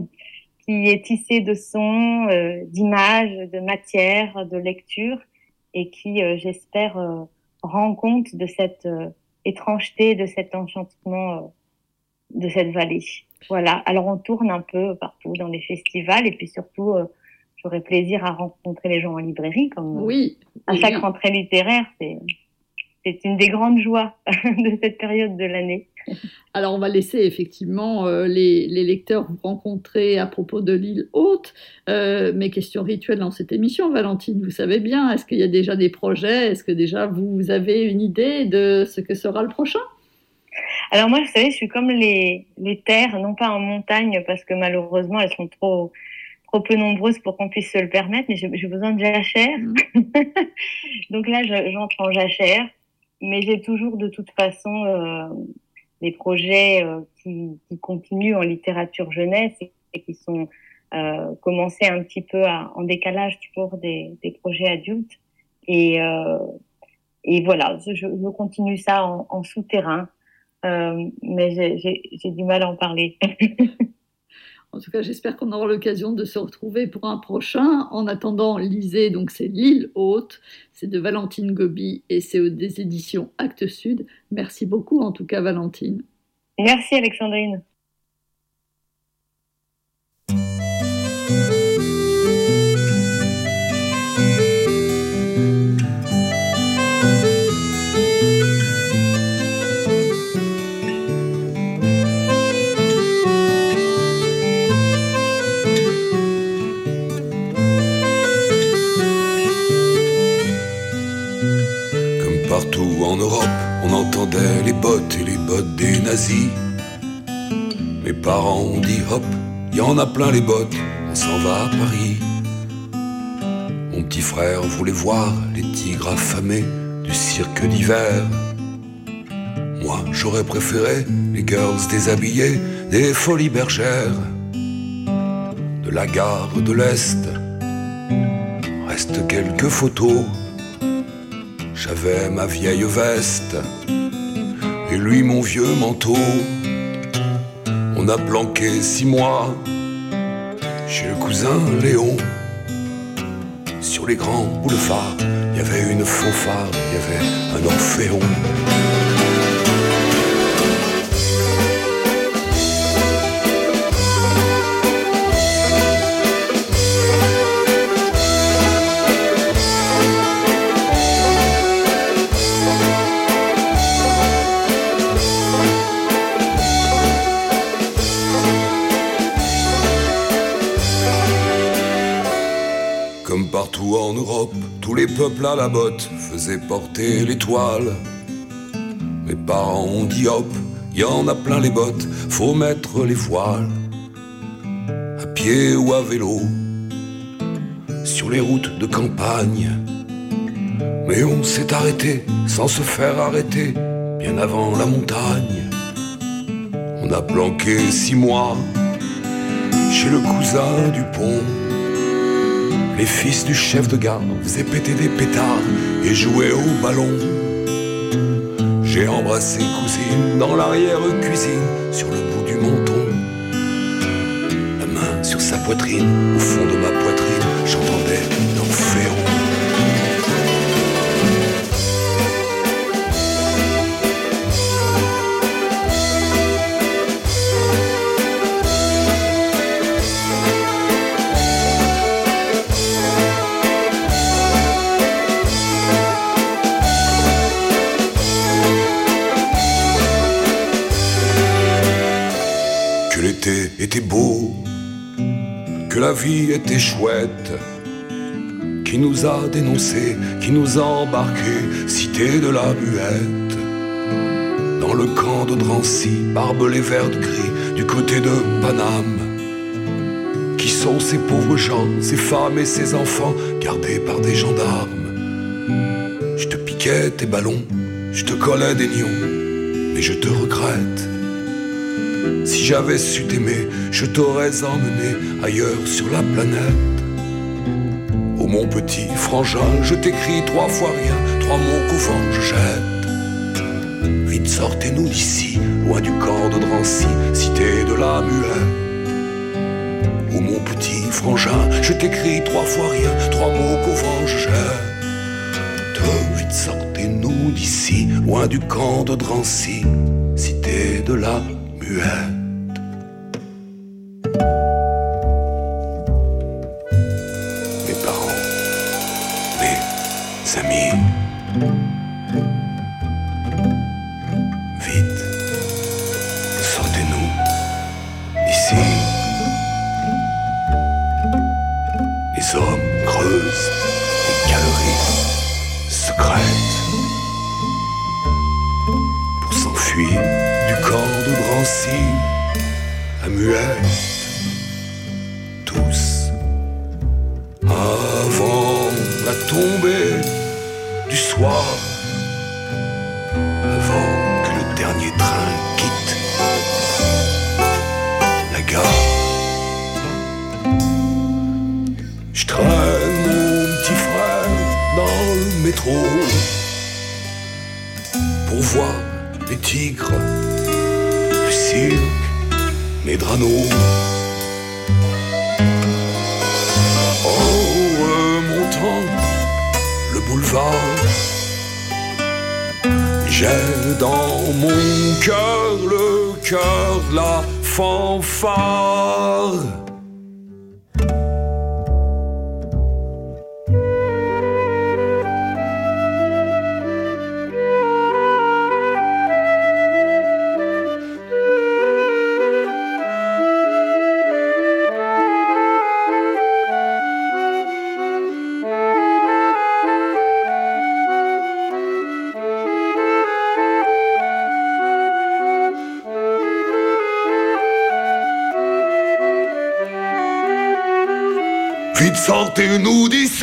qui est tissé de sons, euh, d'images, de matière, de lecture et qui, euh, j'espère, euh, rend compte de cette euh, étrangeté, de cet enchantement euh, de cette vallée. Voilà. Alors on tourne un peu partout dans les festivals et puis surtout, euh, j'aurai plaisir à rencontrer les gens en librairie, comme oui, à chaque bien. rentrée littéraire. C'est, c'est une des grandes joies de cette période de l'année. Alors, on va laisser effectivement euh, les, les lecteurs vous rencontrer à propos de l'île haute. Euh, mes questions rituelles dans cette émission, Valentine, vous savez bien, est-ce qu'il y a déjà des projets? Est-ce que déjà vous avez une idée de ce que sera le prochain? Alors moi, vous savez, je suis comme les, les terres, non pas en montagne, parce que malheureusement, elles sont trop, trop peu nombreuses pour qu'on puisse se le permettre, mais j'ai, j'ai besoin de jachère. Mmh. Donc là, je, j'entre en jachère, mais j'ai toujours de toute façon... Euh, des projets euh, qui, qui continuent en littérature jeunesse et, et qui sont euh, commencés un petit peu à, en décalage toujours des, des projets adultes. Et, euh, et voilà, je, je continue ça en, en souterrain, euh, mais j'ai, j'ai, j'ai du mal à en parler. En tout cas, j'espère qu'on aura l'occasion de se retrouver pour un prochain. En attendant, lisez, donc c'est L'île haute, c'est de Valentine Gobi et c'est des éditions Actes Sud. Merci beaucoup en tout cas, Valentine. Merci Alexandrine. Partout en Europe, on entendait les bottes et les bottes des nazis. Mes parents ont dit hop, y en a plein les bottes, on s'en va à Paris. Mon petit frère voulait voir les tigres affamés du cirque d'hiver. Moi, j'aurais préféré les girls déshabillées des folies bergères. De la gare de l'Est, restent quelques photos. J'avais ma vieille veste et lui mon vieux manteau. On a planqué six mois chez le cousin Léon. Sur les grands boulevards, il y avait une fanfare, il y avait un orphéon. Partout en Europe, tous les peuples à la botte faisaient porter l'étoile. Mes parents ont dit hop, y en a plein les bottes, faut mettre les voiles. À pied ou à vélo, sur les routes de campagne. Mais on s'est arrêté sans se faire arrêter, bien avant la montagne. On a planqué six mois chez le cousin du pont. Les fils du chef de gare faisaient péter des pétards et jouaient au ballon. J'ai embrassé cousine dans l'arrière-cuisine, sur le bout du menton. La main sur sa poitrine, au fond de ma poitrine, j'entendais l'orphéon. que la vie était chouette, qui nous a dénoncés, qui nous a embarqués, cité de la Muette, dans le camp de Drancy, barbelé vert gris, du côté de Paname. Qui sont ces pauvres gens, ces femmes et ces enfants, gardés par des gendarmes? Je te piquais tes ballons, je te collais des nions, mais je te regrette. Si j'avais su t'aimer, je t'aurais emmené ailleurs sur la planète. Oh mon petit frangin, je t'écris trois fois rien, trois mots qu'au vent je jette. Vite sortez-nous d'ici, loin du camp de Drancy, cité de la Muette. Oh mon petit frangin, je t'écris trois fois rien, trois mots qu'au vent je jette. Vite sortez-nous d'ici, loin du camp de Drancy, cité de la Muette. Mes parents, mes amis, vite, sortez-nous d'ici. Les hommes creusent des galeries secrètes pour s'enfuir du camp de Drancy, la Muette. Tous avant la tombée du soir, avant que le dernier train quitte la gare. Je traîne mon petit frère dans le métro pour voir les tigres du cirque Medrano. En remontant le boulevard, j'ai dans mon cœur le cœur de la fanfare. Vite sortez-nous d'ici.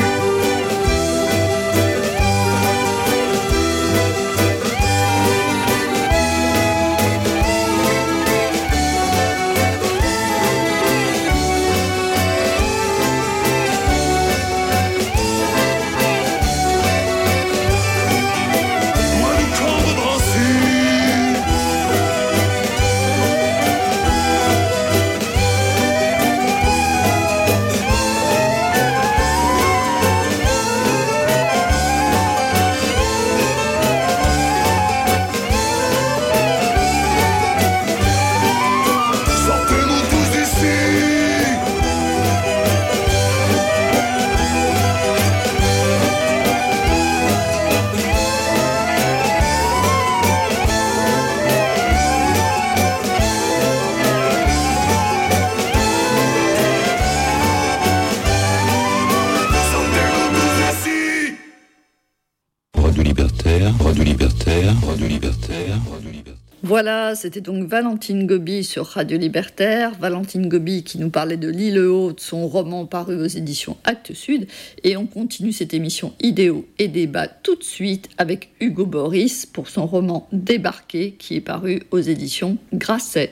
Voilà, c'était donc Valentine Gobi sur Radio Libertaire. Valentine Gobi qui nous parlait de L'Île Haute, son roman paru aux éditions Actes Sud. Et on continue cette émission Idéaux et Débats tout de suite avec Hugo Boris pour son roman Débarqué qui est paru aux éditions Grasset.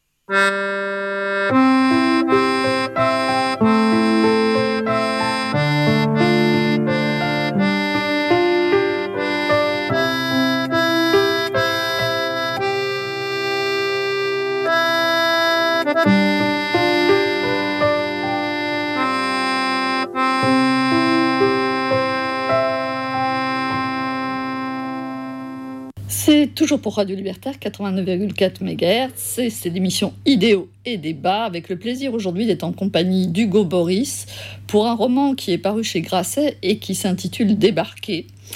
C'est toujours pour Radio Libertaire quatre-vingt-neuf virgule quatre mégahertz. C'est, c'est l'émission Idéaux et Débats avec le plaisir aujourd'hui d'être en compagnie d'Hugo Boris pour un roman qui est paru chez Grasset et qui s'intitule Débarqué.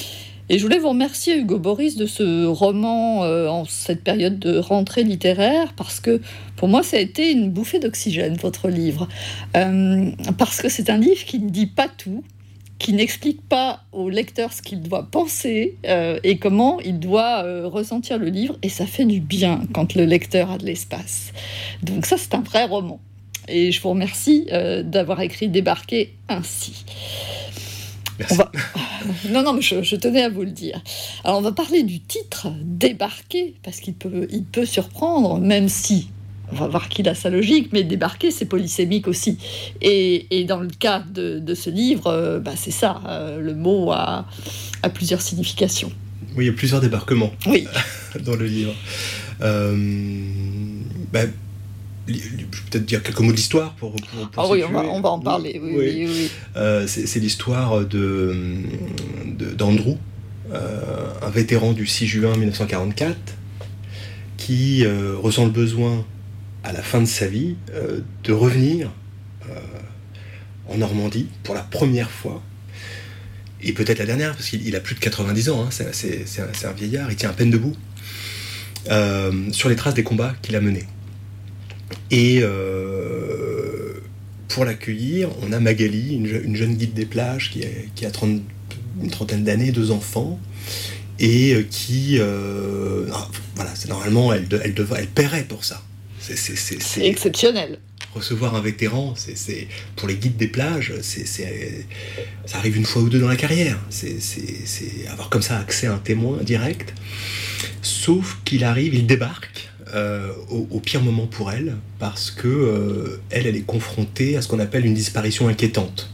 Et je voulais vous remercier, Hugo Boris, de ce roman euh, en cette période de rentrée littéraire, parce que pour moi, ça a été une bouffée d'oxygène, votre livre. Euh, parce que c'est un livre qui ne dit pas tout, qui n'explique pas au lecteur ce qu'il doit penser euh, et comment il doit euh, ressentir le livre. Et ça fait du bien quand le lecteur a de l'espace. Donc ça, c'est un vrai roman. Et je vous remercie euh, d'avoir écrit Débarquer ainsi. Merci. On va... Non, non, mais je, je tenais à vous le dire. Alors, on va parler du titre, Débarquer, parce qu'il peut, il peut surprendre, même si... On va voir qu'il a sa logique, mais débarquer, c'est polysémique aussi. Et, et dans le cas de, de ce livre, euh, bah c'est ça, euh, le mot a, a plusieurs significations. Oui, il y a plusieurs débarquements oui. dans le livre. Euh, bah, je vais peut-être dire quelques mots de l'histoire pour, pour, pour ah oui, on va, on va en parler. Oui, oui. Oui, oui. Euh, c'est, c'est l'histoire de, de, d'Andrew, euh, un vétéran du six juin dix-neuf cent quarante-quatre, qui euh, ressent le besoin à la fin de sa vie, euh, de revenir euh, en Normandie pour la première fois, et peut-être la dernière, parce qu'il il a plus de quatre-vingt-dix ans, hein, c'est, c'est, c'est, un, c'est un vieillard, il tient à peine debout, euh, sur les traces des combats qu'il a menés. Et euh, pour l'accueillir, on a Magali, une, je, une jeune guide des plages qui a, qui a trente, une trentaine d'années, deux enfants, et qui, euh, non, voilà, c'est, normalement, elle, elle, devrait, elle paierait pour ça. C'est, c'est, c'est, c'est, c'est exceptionnel. Recevoir un vétéran, c'est, c'est, pour les guides des plages, c'est, c'est, ça arrive une fois ou deux dans la carrière. C'est, c'est, c'est avoir comme ça accès à un témoin direct. Sauf qu'il arrive, il débarque euh, au, au pire moment pour elle, parce que euh, elle, elle est confrontée à ce qu'on appelle une disparition inquiétante.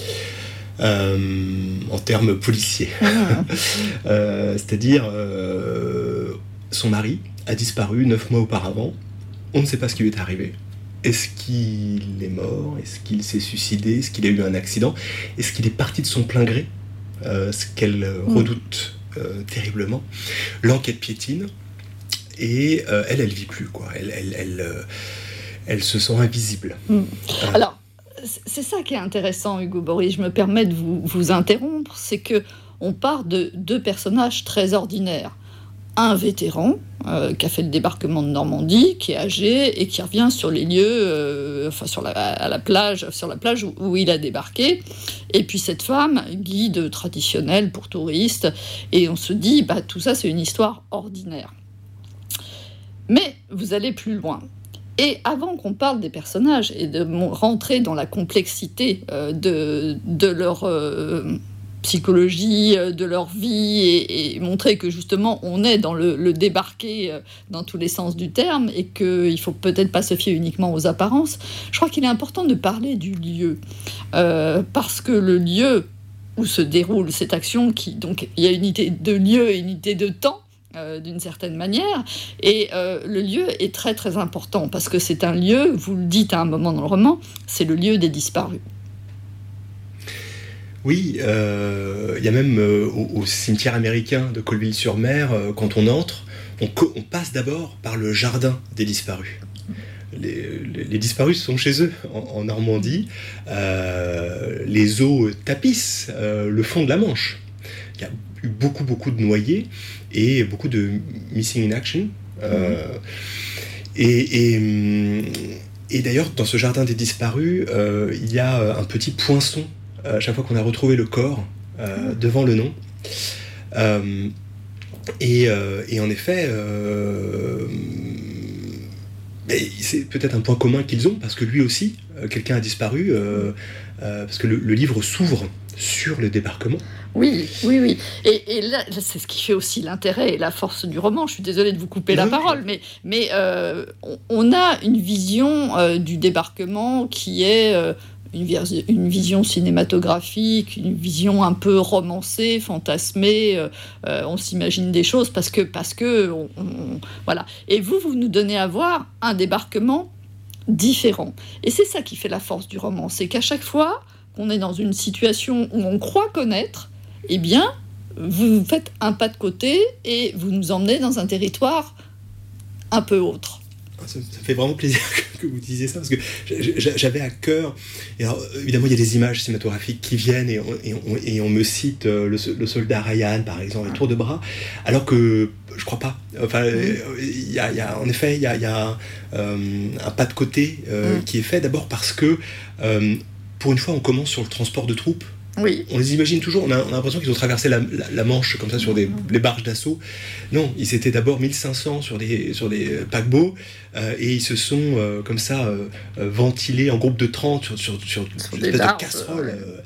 Euh, en termes policiers. Mmh. euh, c'est-à-dire, euh, son mari a disparu neuf mois auparavant. On ne sait pas ce qui lui est arrivé. Est-ce qu'il est mort ? Est-ce qu'il s'est suicidé ? Est-ce qu'il a eu un accident ? Est-ce qu'il est parti de son plein gré ? euh, Ce qu'elle mmh. redoute euh, terriblement. L'enquête piétine. Et euh, elle, elle vit plus, quoi. Elle, elle, elle, euh, elle se sent invisible. Mmh. Euh, Alors, c'est ça qui est intéressant, Hugo Boris. Je me permets de vous, vous interrompre. C'est qu'on part de deux personnages très ordinaires. Un vétéran euh, qui a fait le débarquement de Normandie, qui est âgé et qui revient sur les lieux, euh, enfin sur la, à la plage, sur la plage où, où il a débarqué. Et puis cette femme, guide traditionnelle pour touristes, et on se dit, bah tout ça c'est une histoire ordinaire. Mais vous allez plus loin. Et avant qu'on parle des personnages et de rentrer dans la complexité euh, de, de leur euh, psychologie, de leur vie, et, et montrer que justement on est dans le, le débarquer euh, dans tous les sens du terme, et qu'il ne faut peut-être pas se fier uniquement aux apparences, je crois qu'il est important de parler du lieu. Euh, parce que le lieu où se déroule cette action, qui, donc il y a une unité de lieu et une unité de temps, Euh, d'une certaine manière, et euh, le lieu est très très important, parce que c'est un lieu, vous le dites à un moment dans le roman, c'est le lieu des disparus. Oui, il euh, y a même euh, au, au cimetière américain de Colville-sur-Mer, euh, quand on entre, on, co- on passe d'abord par le jardin des disparus. Les, les, les disparus sont chez eux, en, en Normandie. Euh, les eaux tapissent euh, le fond de la Manche. Il y a eu beaucoup beaucoup de noyés et beaucoup de missing in action. Euh, mmh. et, et, et d'ailleurs, dans ce jardin des disparus, euh, il y a un petit poinçon à chaque fois qu'on a retrouvé le corps euh, mmh. devant le nom. Euh, et, euh, et en effet, euh, c'est peut-être un point commun qu'ils ont, parce que lui aussi, quelqu'un a disparu, euh, euh, parce que le, le livre s'ouvre sur le débarquement. Oui, oui, oui. Et, et là, c'est ce qui fait aussi l'intérêt et la force du roman. Je suis désolée de vous couper la oui. parole, mais, mais euh, on, on a une vision euh, du débarquement qui est euh, une, une vision cinématographique, une vision un peu romancée, fantasmée. Euh, euh, on s'imagine des choses parce que, parce que on, on, voilà. Et vous, vous nous donnez à voir un débarquement différent. Et c'est ça qui fait la force du roman. C'est qu'à chaque fois qu'on est dans une situation où on croit connaître, eh bien, vous faites un pas de côté et vous nous emmenez dans un territoire un peu autre. Ça, ça fait vraiment plaisir que, que vous disiez ça, parce que j'avais à cœur. Et alors, évidemment, il y a des images cinématographiques qui viennent et on, et on, et on me cite le, le soldat Ryan, par exemple, le tour de bras, alors que je crois pas. Enfin, il y a, il y a, en effet, il y a, il y a euh, un pas de côté euh, mm. qui est fait, d'abord parce que, euh, pour une fois, on commence sur le transport de troupes. Oui. On les imagine toujours, on a, on a l'impression qu'ils ont traversé la, la, la Manche comme ça sur des les barges d'assaut. Non, ils étaient d'abord mille cinq cents sur des, sur des paquebots euh, et ils se sont euh, comme ça euh, euh, ventilés en groupe de trente sur, sur, sur, sur une espèce de casserole. Euh,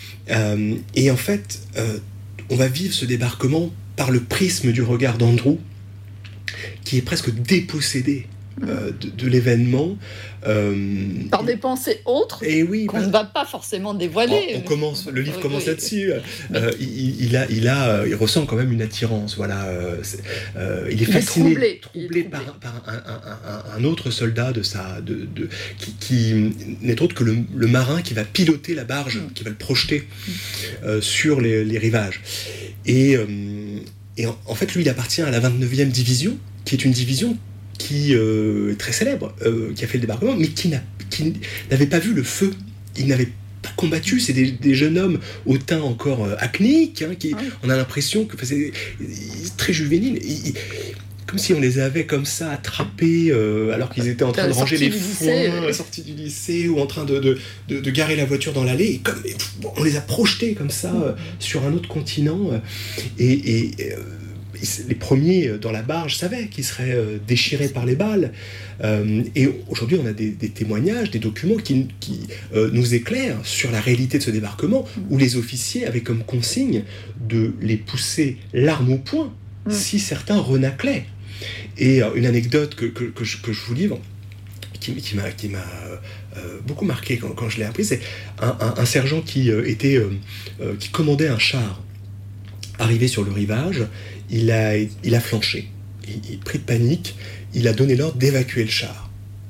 euh, et en fait, euh, on va vivre ce débarquement par le prisme du regard d'Andrew, qui est presque dépossédé Euh, de, de l'événement euh, par des pensées autres et oui, qu'on bah, ne va pas forcément dévoiler. On, on commence, le livre oui, commence oui. là-dessus. Euh, il, il, a, il, a, il ressent quand même une attirance. Voilà, euh, euh, il est fasciné, il est troublé, troublé, il est troublé. par, par un, un, un, un autre soldat de sa, de, de, qui, qui n'est autre que le, le marin qui va piloter la barge, mm. qui va le projeter euh, sur les, les rivages. Et, euh, et en, en fait, lui, il appartient à la vingt-neuvième division, qui est une division qui euh, est très célèbre, euh, qui a fait le débarquement, mais qui, n'a, qui n'avait pas vu le feu. Il n'avait pas combattu. C'est des, des jeunes hommes au teint encore euh, acnéique, hein, qui, oui. on a l'impression que c'est très juvénile. Ils, comme si on les avait comme ça attrapés euh, alors qu'ils étaient en train de ranger les foins, euh, sortis du lycée, ou en train de, de, de, de garer la voiture dans l'allée. Et comme, et, bon, on les a projetés comme ça euh, sur un autre continent. Euh, et... et euh, les premiers dans la barge savaient qu'ils seraient euh, déchirés par les balles. Euh, et aujourd'hui, on a des, des témoignages, des documents qui, qui euh, nous éclairent sur la réalité de ce débarquement, où les officiers avaient comme consigne de les pousser l'arme au poing mmh. si certains renaclaient. Et euh, une anecdote que, que, que, je, que je vous livre, qui, qui m'a, qui m'a euh, beaucoup marqué quand, quand je l'ai appris, c'est un, un, un sergent qui, euh, était, euh, euh, qui commandait un char. Arrivé sur le rivage, il a, il a flanché. Il, il, pris de panique, il a donné l'ordre d'évacuer le char.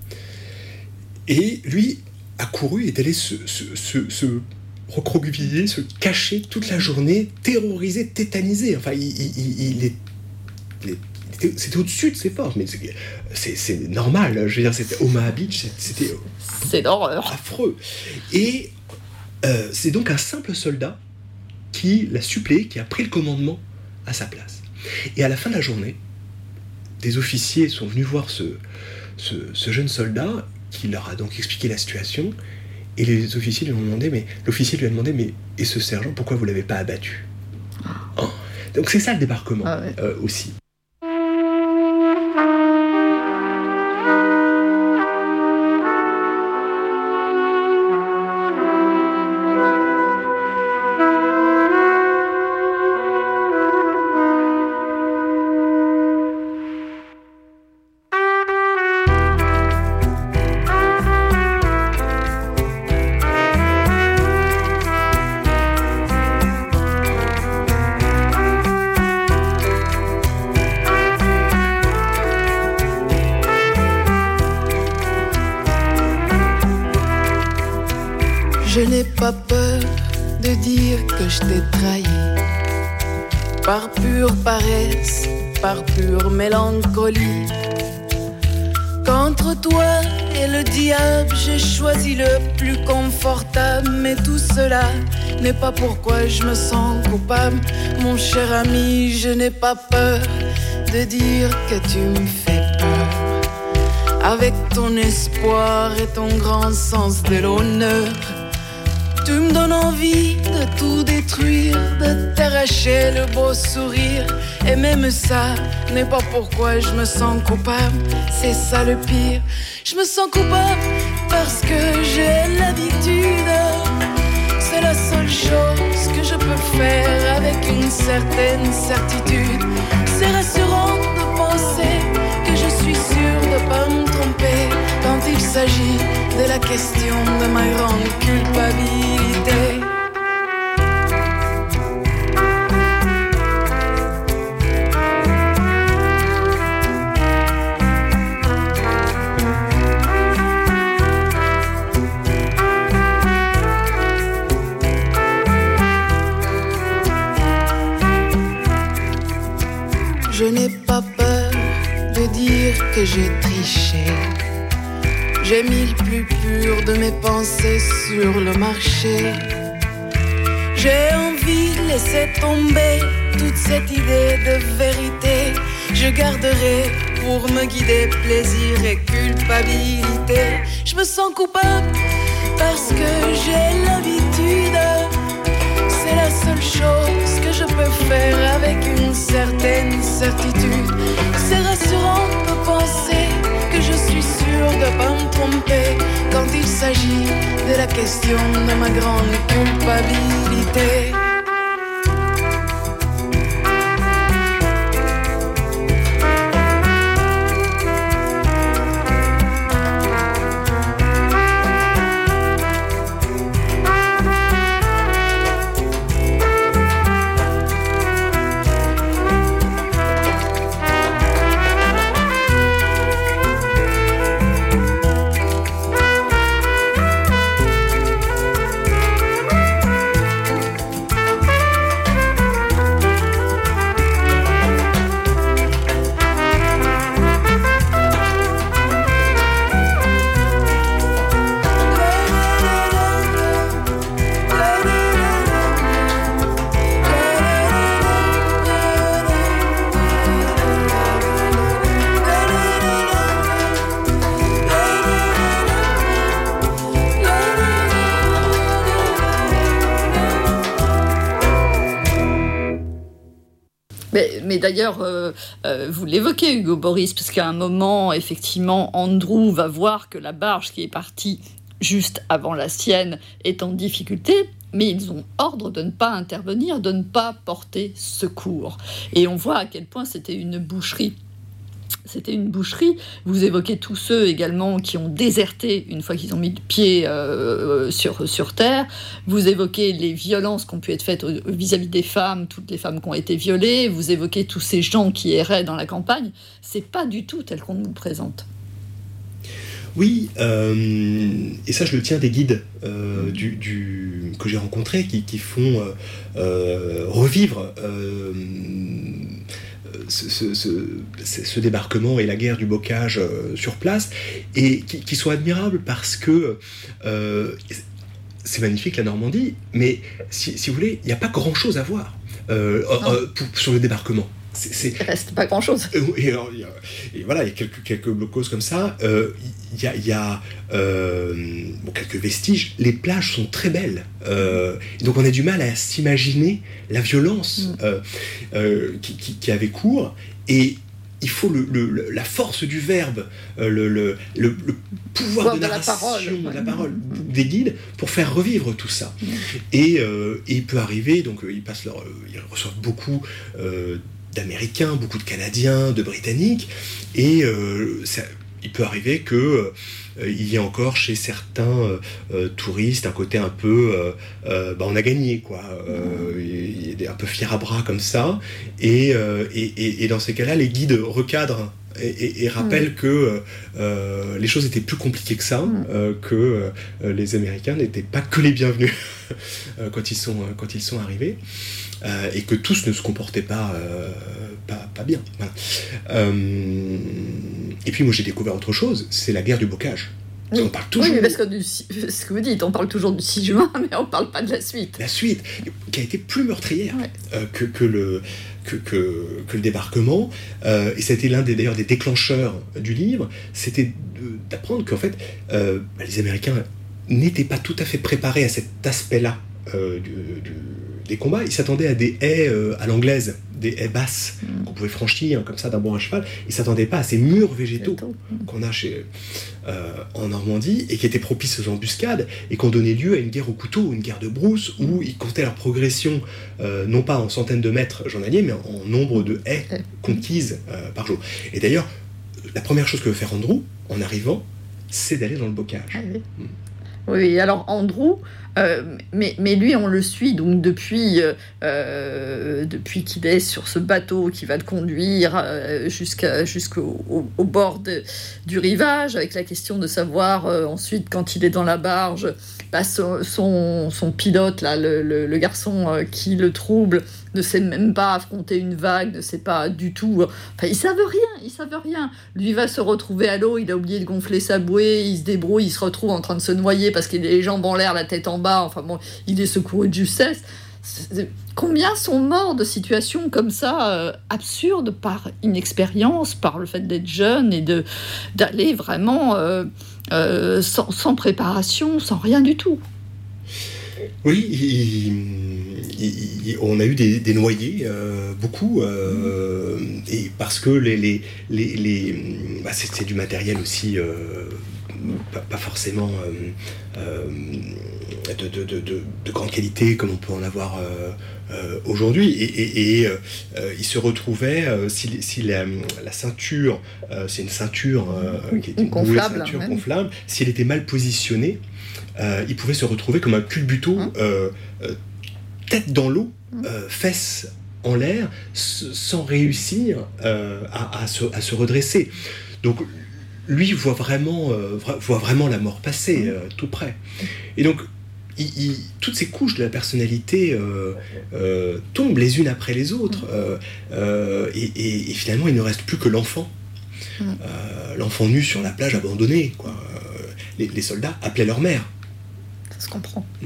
Et lui a couru, est allé se, se, se, se recroqueviller, se cacher toute la journée, terrorisé, tétanisé. Enfin, il, il, il, est, il est, c'était au-dessus de ses forces, mais c'est, c'est, c'est normal. Je veux dire, c'était Omaha Beach, c'était c'est l'horreur. Affreux. Et euh, c'est donc un simple soldat qui l'a suppléé, qui a pris le commandement à sa place. Et à la fin de la journée, des officiers sont venus voir ce, ce, ce jeune soldat, qui leur a donc expliqué la situation, et les officiers lui ont demandé, mais l'officier lui a demandé, mais et ce sergent, pourquoi vous l'avez pas abattu ? Oh. Donc c'est ça le débarquement ah ouais. euh, aussi. Je n'ai pas peur de dire que je t'ai trahi. Par pure paresse, par pure mélancolie. Qu'entre toi et le diable, j'ai choisi le plus confortable. Mais tout cela n'est pas pourquoi je me sens coupable. Mon cher ami, je n'ai pas peur de dire que tu me fais peur. Avec ton espoir et ton grand sens de l'honneur, tu me donnes envie de tout détruire, de t'arracher le beau sourire. Et même ça n'est pas pourquoi je me sens coupable. C'est ça le pire. Je me sens coupable parce que j'ai l'habitude. C'est la seule chose que je peux faire avec une certaine certitude. C'est rassurant de penser que je suis sûre de pas me tromper quand il s'agit de la question de ma grande culpabilité. Je n'ai pas peur de dire dire que j'ai triché. J'ai mis le plus pur de mes pensées sur le marché. J'ai envie de laisser tomber toute cette idée de vérité. Je garderai pour me guider plaisir et culpabilité. Je me sens coupable parce que j'ai l'habitude. C'est la seule chose que je peux faire avec une certaine certitude. C'est rassurant de penser que je suis sûre de pas me tromper quand il s'agit de la question de ma grande culpabilité. Mais d'ailleurs, euh, euh, vous l'évoquez, Hugo Boris, parce qu'à un moment, effectivement, Andrew va voir que la barge qui est partie juste avant la sienne est en difficulté, mais ils ont ordre de ne pas intervenir, de ne pas porter secours. Et on voit à quel point c'était une boucherie. C'était une boucherie. Vous évoquez tous ceux également qui ont déserté une fois qu'ils ont mis le pied euh, sur, sur terre. Vous évoquez les violences qui ont pu être faites vis-à-vis des femmes, toutes les femmes qui ont été violées. Vous évoquez tous ces gens qui erraient dans la campagne. C'est pas du tout tel qu'on nous le présente. Oui, euh, et ça je le tiens des guides euh, du, du, que j'ai rencontrés qui, qui font euh, euh, revivre euh, ce, ce, ce, ce débarquement et la guerre du bocage euh, sur place, et qui, qui sont admirables parce que euh, c'est magnifique la Normandie, mais si, si vous voulez, il n'y a pas grand-chose à voir euh, euh, pour, sur le débarquement. C'est, c'est... Il ne reste pas grand-chose. Et, alors, il y a, et voilà, il y a quelques, quelques causes comme ça. Euh, il y a, il y a euh, bon, quelques vestiges. Les plages sont très belles. Euh, donc on a du mal à s'imaginer la violence mm. euh, euh, qui, qui, qui avait cours. Et il faut le, le, la force du verbe, le, le, le, le pouvoir de, de narration, la parole, de ouais. la parole mm. des guides pour faire revivre tout ça. Mm. Et, euh, et il peut arriver, donc ils, passent leur, ils reçoivent beaucoup euh, d'Américains, beaucoup de Canadiens, de Britanniques, et euh, ça, il peut arriver que euh, il y ait encore chez certains euh, euh, touristes un côté un peu euh, euh, bah on a gagné quoi, euh, il est un peu fier à bras comme ça, et, euh, et, et, et dans ces cas-là les guides recadrent et, et, et rappellent mmh. que euh, les choses étaient plus compliquées que ça, mmh. euh, que euh, les Américains n'étaient pas que les bienvenus quand ils sont quand ils sont arrivés. Euh, et que tous ne se comportaient pas, euh, pas, pas bien. Voilà. Euh, et puis moi j'ai découvert autre chose, c'est la guerre du bocage. Oui. On parle toujours... Oui, parce que du, ce que vous dites, on parle toujours du six juin, mais on ne parle pas de la suite. La suite, qui a été plus meurtrière ouais. euh, que, que, le, que, que, que le débarquement, euh, et c'était l'un des, d'ailleurs des déclencheurs du livre, c'était de, d'apprendre qu'en fait, euh, bah, les Américains n'étaient pas tout à fait préparés à cet aspect-là euh, du, du des combats. Ils s'attendaient à des haies euh, à l'anglaise, des haies basses mmh. qu'on pouvait franchir hein, comme ça d'un bon à cheval. Ils ne s'attendaient pas à ces murs végétaux mmh. qu'on a chez, euh, en Normandie et qui étaient propices aux embuscades et qui ont donné lieu à une guerre au couteau, une guerre de brousse où ils comptaient leur progression euh, non pas en centaines de mètres journaliers mais en nombre de haies mmh. conquises euh, par jour. Et d'ailleurs, la première chose que veut faire Andrew en arrivant, c'est d'aller dans le bocage. Ah oui. Mmh. Oui, alors Andrew, euh, mais, mais lui on le suit donc depuis, euh, depuis qu'il est sur ce bateau qui va le conduire euh, jusqu'à, jusqu'au au, au bord de, du rivage, avec la question de savoir euh, ensuite quand il est dans la barge, bah, son, son, son pilote, là, le, le, le garçon euh, qui le trouble, ne sait même pas affronter une vague, ne sait pas du tout. Enfin, ils savent rien, ils savent rien. Lui va se retrouver à l'eau, il a oublié de gonfler sa bouée, il se débrouille, il se retrouve en train de se noyer parce qu'il a les jambes en l'air, la tête en bas. Enfin bon, il est secouru de justesse. C'est... Combien sont morts de situations comme ça, euh, absurdes, par inexpérience, par le fait d'être jeune et de, d'aller vraiment euh, euh, sans, sans préparation, sans rien du tout. Oui, il, il, il, on a eu des, des noyés, euh, beaucoup, euh, mmh. et parce que les, les, les, les, bah c'est, c'est du matériel aussi, euh, pas, pas forcément euh, euh, de, de, de, de, de grande qualité comme on peut en avoir euh, euh, aujourd'hui. Et, et, et euh, il se retrouvait, euh, si, si la, la ceinture, euh, c'est une ceinture euh, qui est une gonflable, ceinture même. gonflable, si elle était mal positionnée, Euh, il pouvait se retrouver comme un culbuto, mmh. euh, euh, tête dans l'eau, mmh. euh, fesses en l'air, s- sans réussir euh, à, à, se, à se redresser. Donc lui voit vraiment, euh, voit vraiment la mort passer, euh, tout près. Et donc il, il, toutes ces couches de la personnalité euh, euh, tombent les unes après les autres, euh, euh, et, et, et finalement il ne reste plus que l'enfant, mmh. euh, l'enfant nu sur la plage abandonné, quoi. Les, les soldats appelaient leur mère. Ça se comprend. Mmh.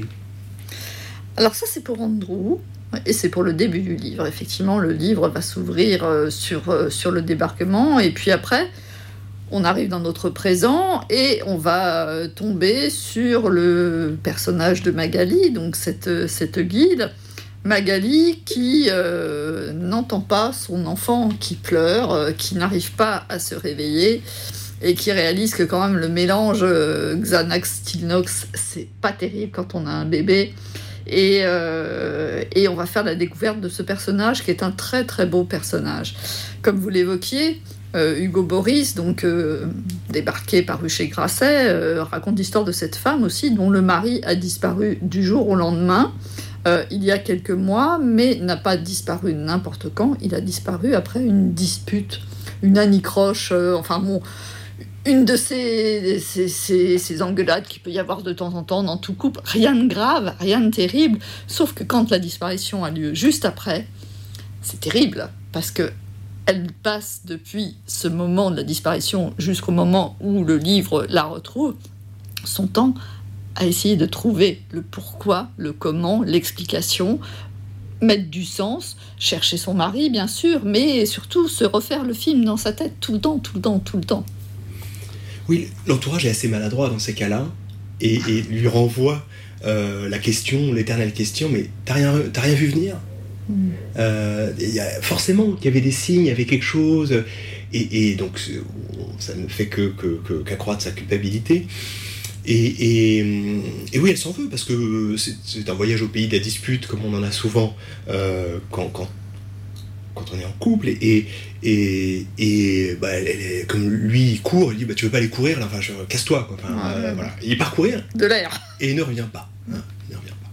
Alors ça, c'est pour Andrew, et c'est pour le début du livre. Effectivement, le livre va s'ouvrir sur, sur le débarquement, et puis après, on arrive dans notre présent, et on va tomber sur le personnage de Magali, donc cette, cette guide, Magali qui euh, n'entend pas son enfant qui pleure, euh, qui n'arrive pas à se réveiller, et qui réalise que quand même le mélange euh, Xanax-Stilnox, c'est pas terrible quand on a un bébé. Et, euh, et on va faire la découverte de ce personnage qui est un très très beau personnage. Comme vous l'évoquiez, euh, Hugo Boris, donc euh, débarqué par Rucher-Grasset, euh, raconte l'histoire de cette femme aussi, dont le mari a disparu du jour au lendemain, euh, il y a quelques mois, mais n'a pas disparu n'importe quand, il a disparu après une dispute, une anicroche, euh, enfin bon... Une de ces, ces, ces, ces engueulades qu'il peut y avoir de temps en temps dans tout couple, rien de grave, rien de terrible, sauf que quand la disparition a lieu juste après, c'est terrible, parce que elle passe depuis ce moment de la disparition jusqu'au moment où le livre la retrouve, son temps à essayer de trouver le pourquoi, le comment, l'explication, mettre du sens, chercher son mari bien sûr, mais surtout se refaire le film dans sa tête tout le temps, tout le temps, tout le temps. Oui, l'entourage est assez maladroit dans ces cas-là, et, et lui renvoie euh, la question, l'éternelle question, mais t'as rien, t'as rien vu venir ? mmh. euh, y a, Forcément, il y avait des signes, il y avait quelque chose, et, et donc ça ne fait que, que, que, qu'accroître sa culpabilité. Et, et, et oui, elle s'en veut, parce que c'est, c'est un voyage au pays de la dispute, comme on en a souvent euh, quand, quand quand on est en couple, et, et, et bah, elle, elle, comme lui il court, il dit bah, tu veux pas aller courir là, enfin, je, casse-toi quoi. Enfin, ouais, euh, ouais. Voilà. Il part courir de l'air et il ne revient pas, hein, il ne revient pas.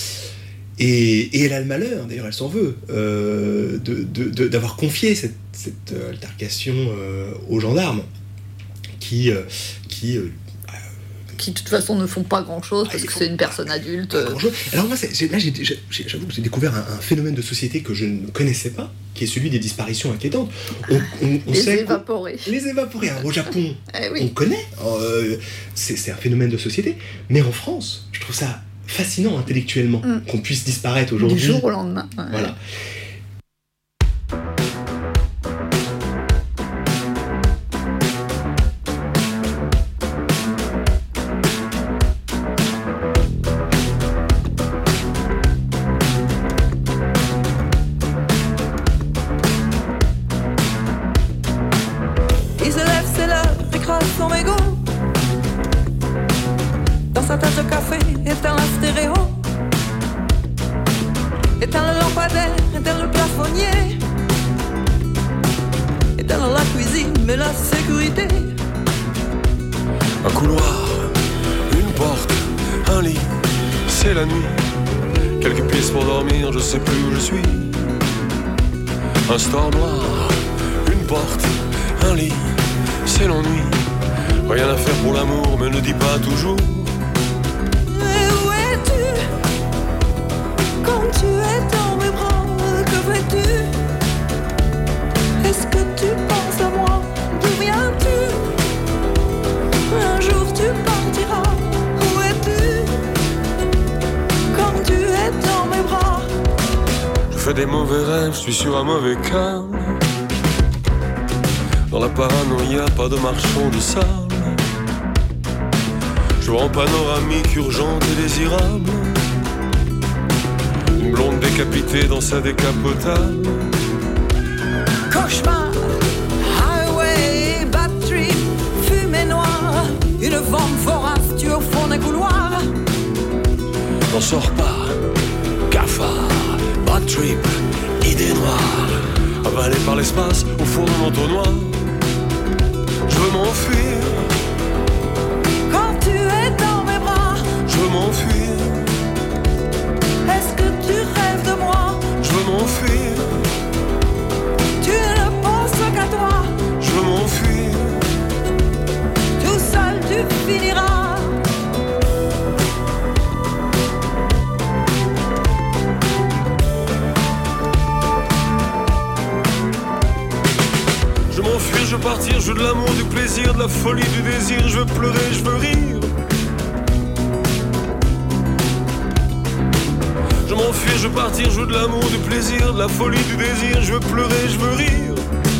Et, et elle a le malheur, d'ailleurs elle s'en veut, euh, de, de, de, d'avoir confié cette, cette altercation euh, aux gendarmes qui, euh, qui euh, qui de toute façon ne font pas grand-chose parce ah, que c'est une personne adulte. Alors moi, c'est, c'est, là, j'ai, j'ai, j'avoue que j'ai découvert un, un phénomène de société que je ne connaissais pas, qui est celui des disparitions inquiétantes. On, on, on les sait évaporés. Les évaporés. Alors, au Japon, eh oui. on connaît. Euh, c'est, c'est un phénomène de société. Mais en France, je trouve ça fascinant intellectuellement mm. qu'on puisse disparaître aujourd'hui. Du jour au lendemain. Ouais. Voilà. Un store noir, une porte, un lit, c'est l'ennui. Rien à faire pour l'amour, mais ne dis pas toujours. Mais où es-tu quand tu es dans mes bras, fais des mauvais rêves, je suis sur un mauvais câble. Dans la paranoïa, pas de marchand de sable. Je vois en panoramique urgente et désirable une blonde décapitée dans sa décapotable. Cauchemar, highway, bad trip, fumée noire, une vente vorace tue au fond des couloirs. N'en sors pas, cafard, bad trip, idée noire, avalée par l'espace au fond d'un entonnoir. Je veux m'enfuir. Quand tu es dans mes bras, je veux m'enfuir. Est-ce que tu rêves de moi? Je veux m'enfuir. Tu ne penses qu'à toi. Je veux m'enfuir. Tout seul tu finiras. Je veux m'enfuir, je veux partir, je veux de l'amour, du plaisir, de la folie, du désir. Je veux pleurer, je veux rire. Je veux m'enfuir, je veux partir, je veux de l'amour, du plaisir, de la folie, du désir. Je veux pleurer, je veux rire.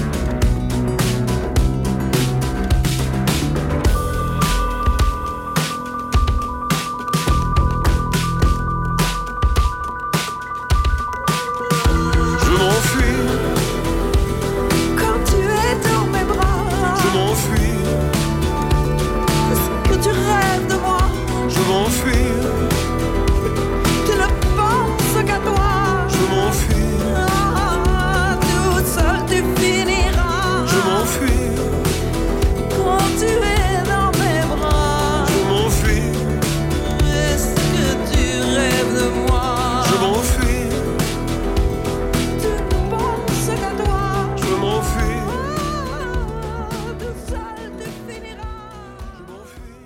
Je veux m'enfuir. Quand tu es dans mes bras, je veux m'enfuir. Est-ce que tu rêves de moi? Je veux m'enfuir. Tu ne penses qu'à toi. Je veux m'enfuir. Ah, tout seul tu finiras. Je veux m'enfuir. Quand tu es dans mes bras, Je veux m'enfuir. est-ce que tu rêves de moi? Je veux m'enfuir. Tu ne penses qu'à toi. Je veux m'enfuir. Ah, tout seul tu finiras. Je veux m'enfuir.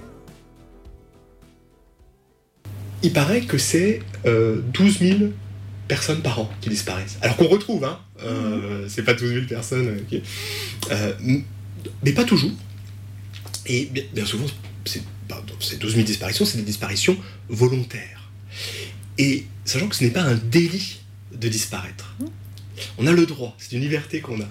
Il paraît que c'est euh, douze mille personnes par an qui disparaissent. Alors qu'on retrouve, hein, euh, c'est pas douze mille personnes, euh, qui... euh, mais pas toujours. Et bien, bien souvent, c'est, pardon, ces douze mille disparitions, c'est des disparitions volontaires. Et sachant que ce n'est pas un délit de disparaître. On a le droit, c'est une liberté qu'on a.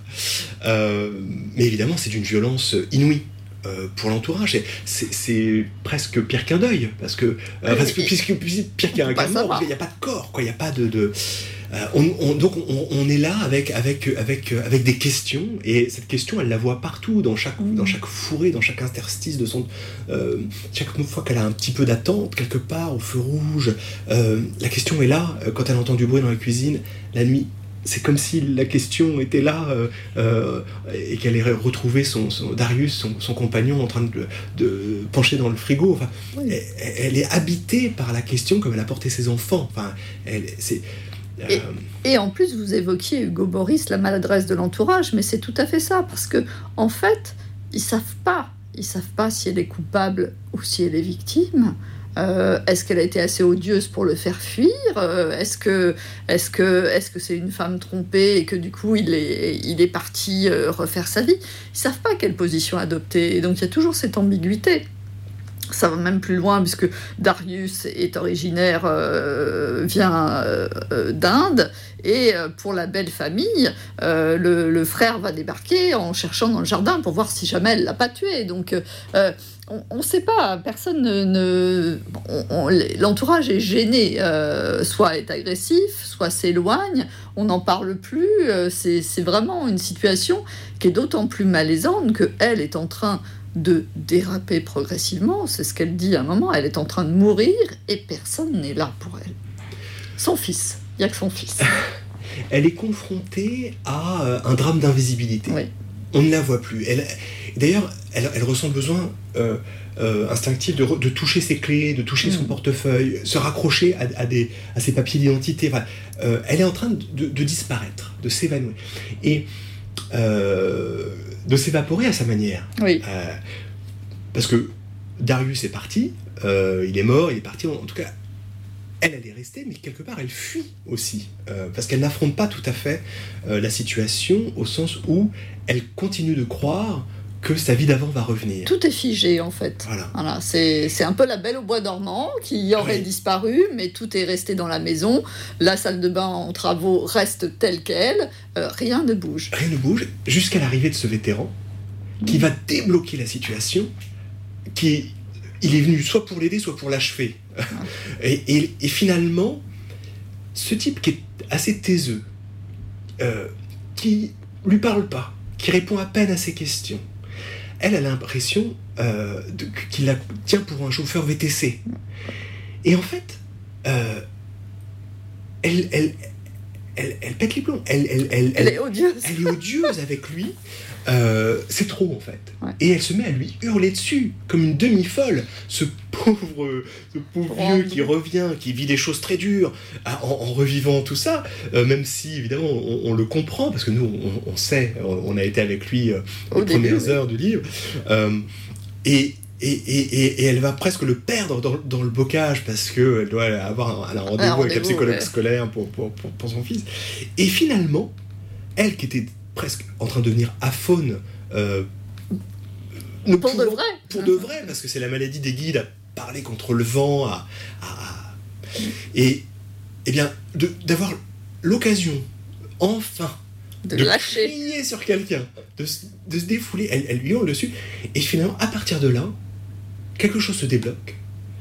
Euh, mais évidemment, c'est d'une violence inouïe. Euh, pour l'entourage, c'est, c'est, c'est presque pire qu'un deuil, parce que, euh, parce que puisque, puisque pire qu'un qu'un mort, parce qu'il n'y a pas de corps, quoi, il n'y a pas de, de euh, on, on, donc on, on est là avec avec avec avec des questions, et cette question, elle la voit partout, dans chaque dans chaque fourré, dans chaque interstice de son, euh, chaque fois qu'elle a un petit peu d'attente quelque part au feu rouge, euh, la question est là quand elle entend du bruit dans la cuisine la nuit. C'est comme si la question était là euh, euh, et qu'elle ait retrouvé son, son Darius, son, son compagnon, en train de, de pencher dans le frigo. Enfin, oui. elle, elle est habitée par la question comme elle a porté ses enfants. Enfin, elle, c'est, euh... et, et en plus, vous évoquiez, Hugo Boris, la maladresse de l'entourage, mais c'est tout à fait ça, parce que en fait, ils savent pas, ils savent pas si elle est coupable ou si elle est victime. Euh, est-ce qu'elle a été assez odieuse pour le faire fuir? euh, Est-ce que, est-ce que, est-ce que c'est une femme trompée et que du coup il est, il est parti euh, refaire sa vie? Ils savent pas quelle position adopter, et donc il y a toujours cette ambiguïté. Ça va même plus loin, puisque Darius est originaire, euh, vient euh, d'Inde, et euh, pour la belle famille, euh, le, le frère va débarquer en cherchant dans le jardin pour voir si jamais elle l'a pas tué. Donc euh, on ne sait pas, personne ne... ne on, on, l'entourage est gêné, euh, soit est agressif, soit s'éloigne, on n'en parle plus, euh, c'est, c'est vraiment une situation qui est d'autant plus malaisante qu'elle est en train de déraper progressivement, c'est ce qu'elle dit à un moment, elle est en train de mourir et personne n'est là pour elle. Son fils, il n'y a que son fils. Elle est confrontée à un drame d'invisibilité. Oui. On ne la voit plus. Elle, d'ailleurs, elle, elle ressent le besoin euh, euh, instinctif de, de toucher ses clés, de toucher mmh. son portefeuille, se raccrocher à, à, des, à ses papiers d'identité. Enfin, euh, elle est en train de, de, de disparaître, de s'évanouir. Et euh, de s'évaporer à sa manière. Oui. Euh, parce que Darius est parti, euh, il est mort, il est parti, en, en tout cas, elle, elle est restée, mais quelque part, elle fuit aussi, euh, parce qu'elle n'affronte pas tout à fait euh, la situation, au sens où elle continue de croire que sa vie d'avant va revenir. Tout est figé en fait. Voilà. Voilà, c'est, c'est un peu la Belle au bois dormant qui aurait Oui. disparu, mais tout est resté dans la maison. La salle de bain en travaux reste telle qu'elle, euh, rien ne bouge. Rien ne bouge jusqu'à l'arrivée de ce vétéran qui va débloquer la situation, qui il est venu soit pour l'aider, soit pour l'achever. et, et, et finalement, ce type qui est assez taiseux, euh, qui lui parle pas, qui répond à peine à ses questions, elle a l'impression euh, de, qu'il la tient pour un chauffeur V T C. Et en fait, euh, elle, elle, elle, elle pète les plombs. Elle, elle, elle, Elle est odieuse. Elle est odieuse avec lui. Euh, c'est trop en fait. Ouais. Et elle se met à lui hurler dessus, comme une demi-folle. Ce pauvre, ce pauvre Oh, vieux qui revient, qui vit des choses très dures, à- en, en revivant tout ça, euh, même si évidemment on, on le comprend, parce que nous on, on sait, on, on a été avec lui euh, Au les début, premières oui. heures du livre. Euh, et, et, et, et, et elle va presque le perdre dans, dans le bocage parce qu'elle doit avoir un, un rendez-vous Un avec la rendez-vous, psychologue ouais. scolaire pour, pour, pour, pour son fils. Et finalement, elle qui était presque en train de devenir aphone, euh, ne Pour de pouvant- vrai. Pour de vrai, parce que c'est la maladie des guides à parler contre le vent, à, à- à- et, et bien de- d'avoir l'occasion, enfin, De de lâcher. crier sur quelqu'un, de, se- de se défouler, elle, elle lui hurle dessus, et finalement, à partir de là, quelque chose se débloque,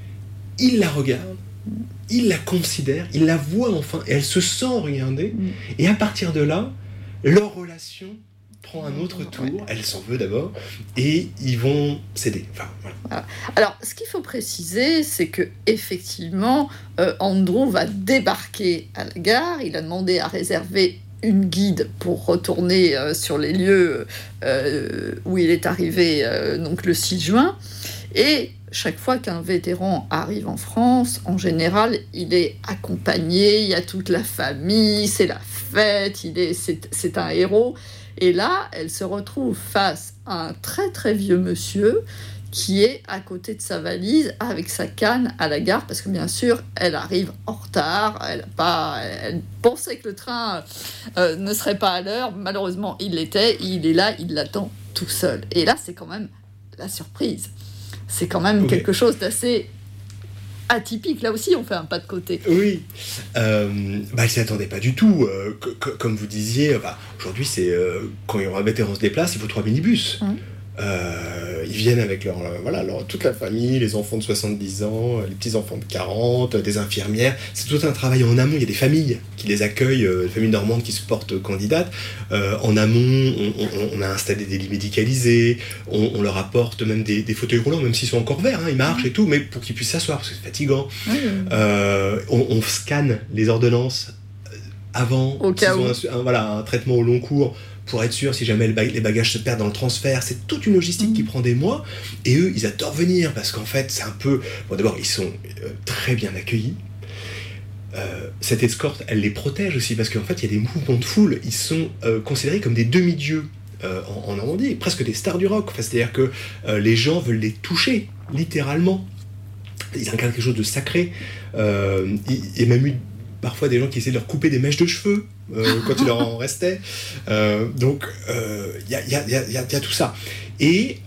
il la regarde, il la considère, il la voit enfin, et elle se sent regarder, Mm. et à partir de là, leur relation prend un autre tour, Ouais. elle s'en veut d'abord, et ils vont céder. Enfin, voilà. Alors, ce qu'il faut préciser, c'est que effectivement, euh, Andrew va débarquer à la gare. Il a demandé à réserver une guide pour retourner euh, sur les lieux euh, où il est arrivé euh, donc le six juin. Et chaque fois qu'un vétéran arrive en France, en général, il est accompagné, il y a toute la famille, c'est la fête, il est, c'est, c'est un héros. Et là, elle se retrouve face à un très très vieux monsieur qui est à côté de sa valise avec sa canne à la gare, parce que bien sûr, elle arrive en retard, elle, a pas, elle pensait que le train euh, ne serait pas à l'heure, malheureusement il l'était, il est là, il l'attend tout seul. Et là, c'est quand même la surprise. C'est quand même Ok. quelque chose d'assez atypique. Là aussi, on fait un pas de côté. Oui, euh, bah, ils s'y attendaient pas du tout. Euh, co- co- comme vous disiez, bah, aujourd'hui, c'est euh, quand il y aura un vétéran se déplace, il faut trois minibus. Mmh. Euh, ils viennent avec leur, euh, voilà, leur, toute la famille, les enfants de soixante-dix ans, euh, les petits-enfants de quarante, euh, des infirmières. C'est tout un travail en amont. Il y a des familles qui les accueillent, euh, des familles normandes qui se portent candidates. Euh, en amont, on, on, on a installé des lits médicalisés, on, on leur apporte même des, des fauteuils roulants, même s'ils sont encore verts, hein, ils marchent et tout, mais pour qu'ils puissent s'asseoir, parce que c'est fatigant. Euh, on, on scanne les ordonnances avant, Au cas s'ils ont où. un, un- voilà, un traitement au long cours, pour être sûr si jamais le ba- les bagages se perdent dans le transfert. C'est toute une logistique Mmh. qui prend des mois, et eux, ils adorent venir, parce qu'en fait, c'est un peu... Bon, d'abord, ils sont euh, très bien accueillis. Euh, cette escorte, elle les protège aussi, parce qu'en fait, il y a des mouvements de foule, ils sont euh, considérés comme des demi-dieux euh, en, en Normandie, presque des stars du rock. Enfin, c'est-à-dire que euh, les gens veulent les toucher, littéralement. Ils incarnent quelque chose de sacré. Euh, il il y a même eu parfois des gens qui essaient de leur couper des mèches de cheveux euh, quand il leur en restait. Euh, donc, euh, il y, a, y, a, y, a, y a- y a tout ça. Et,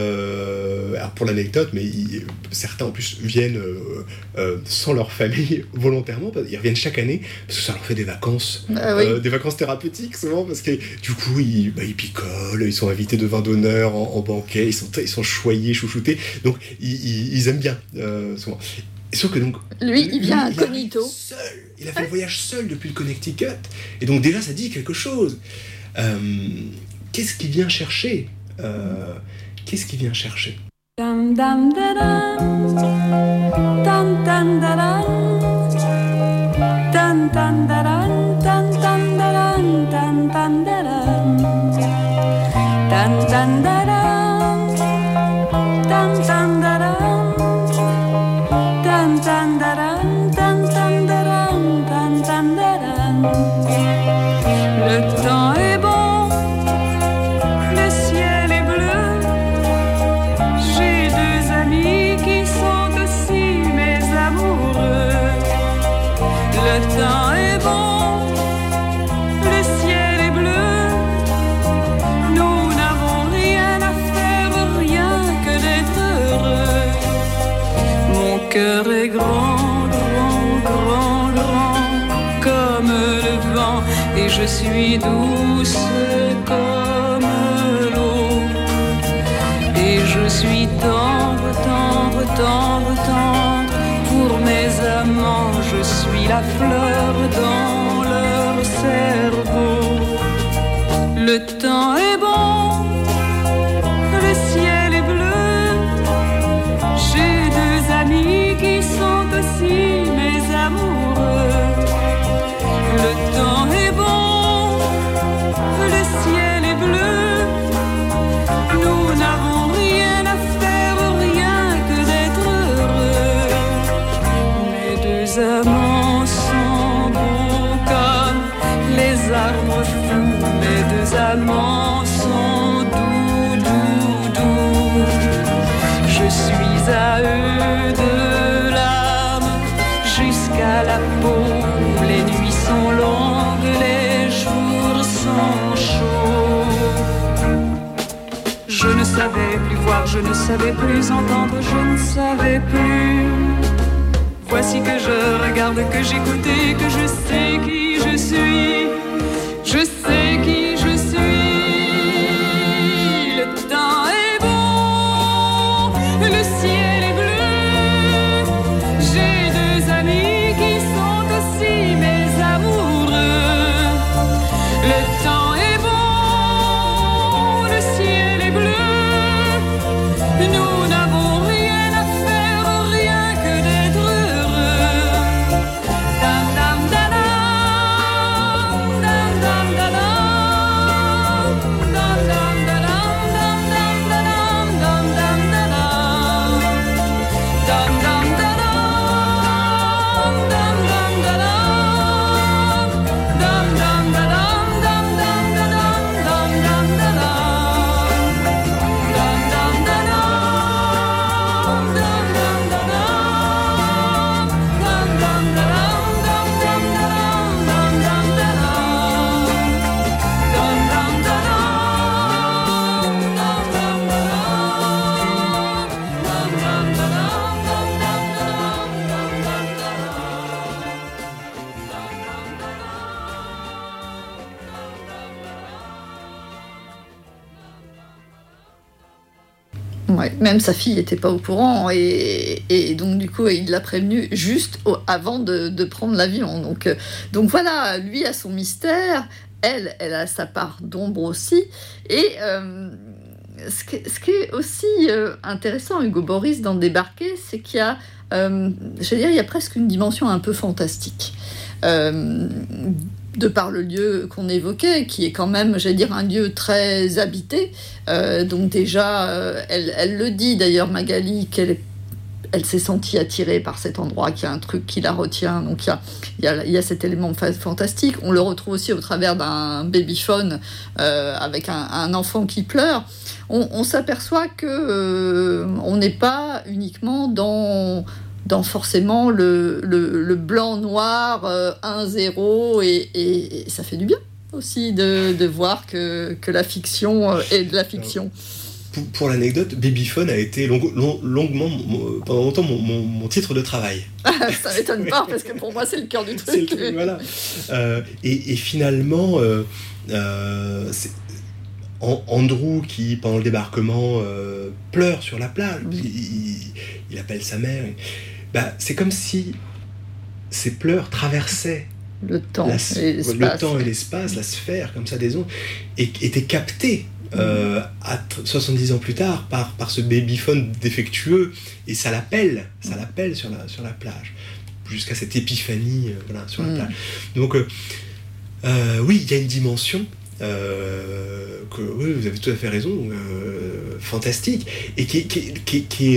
euh, alors pour l'anecdote, mais ils- certains en plus viennent euh, euh, sans leur famille volontairement, parce- ils reviennent chaque année, parce que ça leur fait des vacances, Ah oui. euh, des vacances thérapeutiques souvent, parce que du coup, ils, bah, ils picolent, ils sont invités de vin d'honneur en, en banquet, ils sont, ils sont choyés, chouchoutés, donc ils, ils- ils aiment bien euh, souvent. Et sauf que donc, Lui, il vient arrive incognito. seul. Il a fait le voyage seul depuis le Connecticut. Et donc déjà, ça dit quelque chose. Euh, qu'est-ce qu'il vient chercher Euh, Qu'est-ce qu'il vient chercher Dam dam da dam, dam dam da dam, dam dam da dam, dam dam da dam, dam dam da dam, dam dam da dam, dam dam da dam, dam dam da dam, dam dam da dam, dam dam da dam. Le temps est bon, le ciel est bleu. J'ai deux amis qui sont aussi mes amoureux. Le temps est bon, cœur est grand, grand, grand, grand, comme le vent, et je suis douce comme l'eau. Et je suis tendre, tendre, tendre, tendre, pour mes amants, je suis la fleur dans leur cerveau. Le temps est bon, le ciel est bleu, j'ai deux amis qui sont aussi mes amoureux. Le temps est bon, le ciel est bleu, nous n'avons rien à faire, rien que d'être heureux. Mes deux amants sont beaux comme les arbres fous, mes deux amants sont doux, doux, doux. Je suis à eux de l'âme jusqu'à la peau. Les nuits sont longues, les jours sont chauds. Je ne savais plus voir, je ne savais plus entendre, je ne savais plus. Voici que je regarde, que j'écoute et que je sais qui je suis. Je sais qui je suis. Le temps est bon, le ciel est bleu. J'ai deux amis qui sont aussi mes amoureux. Le temps est bon, le ciel est bleu. Nous n'avons rien à faire, rien que d'être heureux. Dam dam da dam, dam dam da dam, dam dam da dam, dam dam da dam, dam dam da dam, dam dam da dam, dam dam da dam, dam dam da dam, dam dam da dam, dam dam da dam, dam dam da dam, dam dam da dam, dam dam da dam, dam dam da dam, dam dam da dam, dam dam da dam, dam dam da dam, dam dam da dam, dam dam da dam, dam dam da Ouais, même sa fille n'était pas au courant et, et donc du coup il l'a prévenu juste au, avant de, de prendre l'avion. Donc, euh, donc voilà, lui a son mystère, elle, elle a sa part d'ombre aussi. Et euh, ce, qui, ce qui est aussi euh, intéressant, Hugo Boris, dans Débarquer, c'est qu'il y a, euh, je veux dire, il y a presque une dimension un peu fantastique. Euh, de par le lieu qu'on évoquait, qui est quand même, j'allais dire, un lieu très habité. Euh, donc déjà, euh, elle, elle le dit d'ailleurs, Magali, qu'elle est, elle s'est sentie attirée par cet endroit, qu'il y a un truc qui la retient. Donc il y a, il y a, il y a cet élément fantastique. On le retrouve aussi au travers d'un babyphone euh, avec un, un enfant qui pleure. On, on s'aperçoit que euh, on n'est pas uniquement dans... dans forcément le, le, le blanc-noir euh, un zéro, et, et, et ça fait du bien aussi de, de voir que, que la fiction euh, est de la fiction. Pour, pour l'anecdote, Babyphone a été long, long, longuement, mon, pendant longtemps, mon, mon, mon titre de travail. Ça m'étonne pas, parce que pour moi, c'est le cœur du truc. C'est le truc, voilà. Euh, et, et finalement, euh, euh, c'est Andrew, qui, pendant le débarquement, euh, pleure sur la plage. Mmh. Il, il, il appelle sa mère. Et, bah, c'est comme si ces pleurs traversaient le temps, la, et, le temps et l'espace, la sphère, comme ça, des ondes, et étaient captés euh, à soixante-dix ans plus tard par, par ce babyphone défectueux, et ça l'appelle, ça l'appelle sur la, sur la plage, jusqu'à cette épiphanie euh, voilà, sur la mmh. plage. Donc, euh, euh, oui, il y a une dimension. Euh, que, oui, vous avez tout à fait raison, euh, fantastique, et qui, qui, qui, qui est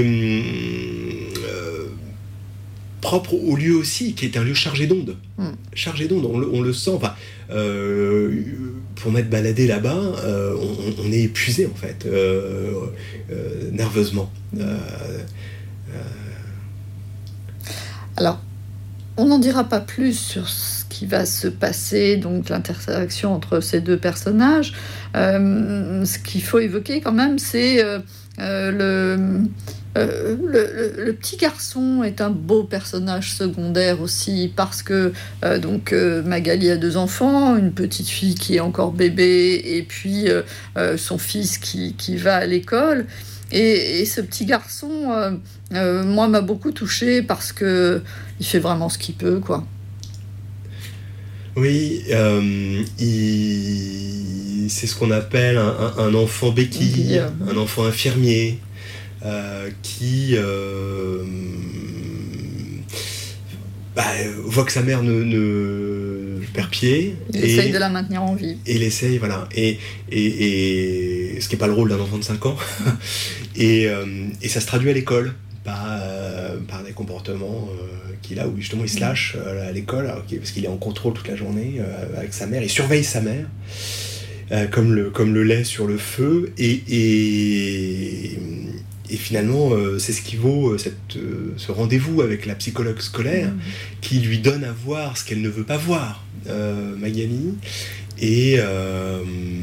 euh, propre au lieu aussi, qui est un lieu chargé d'ondes. Mm. Chargé d'ondes, on, on le sent. Enfin, euh, pour m'être baladé là-bas, euh, on, on est épuisé en fait, euh, euh, nerveusement. Euh, euh... Alors, on n'en dira pas plus sur ce qui va se passer, donc l'interaction entre ces deux personnages. Euh, ce qu'il faut évoquer quand même, c'est euh, euh, le, Euh, le, le, le petit garçon est un beau personnage secondaire aussi parce que euh, donc euh, Magali a deux enfants, une petite fille qui est encore bébé et puis euh, euh, son fils qui, qui va à l'école. Et, et ce petit garçon, euh, euh, moi, m'a beaucoup touchée parce que il fait vraiment ce qu'il peut, quoi. Oui, euh, il... c'est ce qu'on appelle un, un enfant béquille, un enfant infirmier, euh, qui euh, bah, voit que sa mère ne, ne perd pied. Il et, essaye de la maintenir en vie. Et il essaye, voilà. Et, et, et ce qui n'est pas le rôle d'un enfant de cinq ans. et, euh, et ça se traduit à l'école. Par, euh, par des comportements euh, qu'il a où justement il se lâche euh, à l'école alors, parce qu'il est en contrôle toute la journée euh, avec sa mère, il surveille sa mère euh, comme, le, comme le lait sur le feu et, et, et finalement euh, c'est ce qui vaut cette, euh, ce rendez-vous avec la psychologue scolaire mmh. qui lui donne à voir ce qu'elle ne veut pas voir, euh, Magali, et, euh,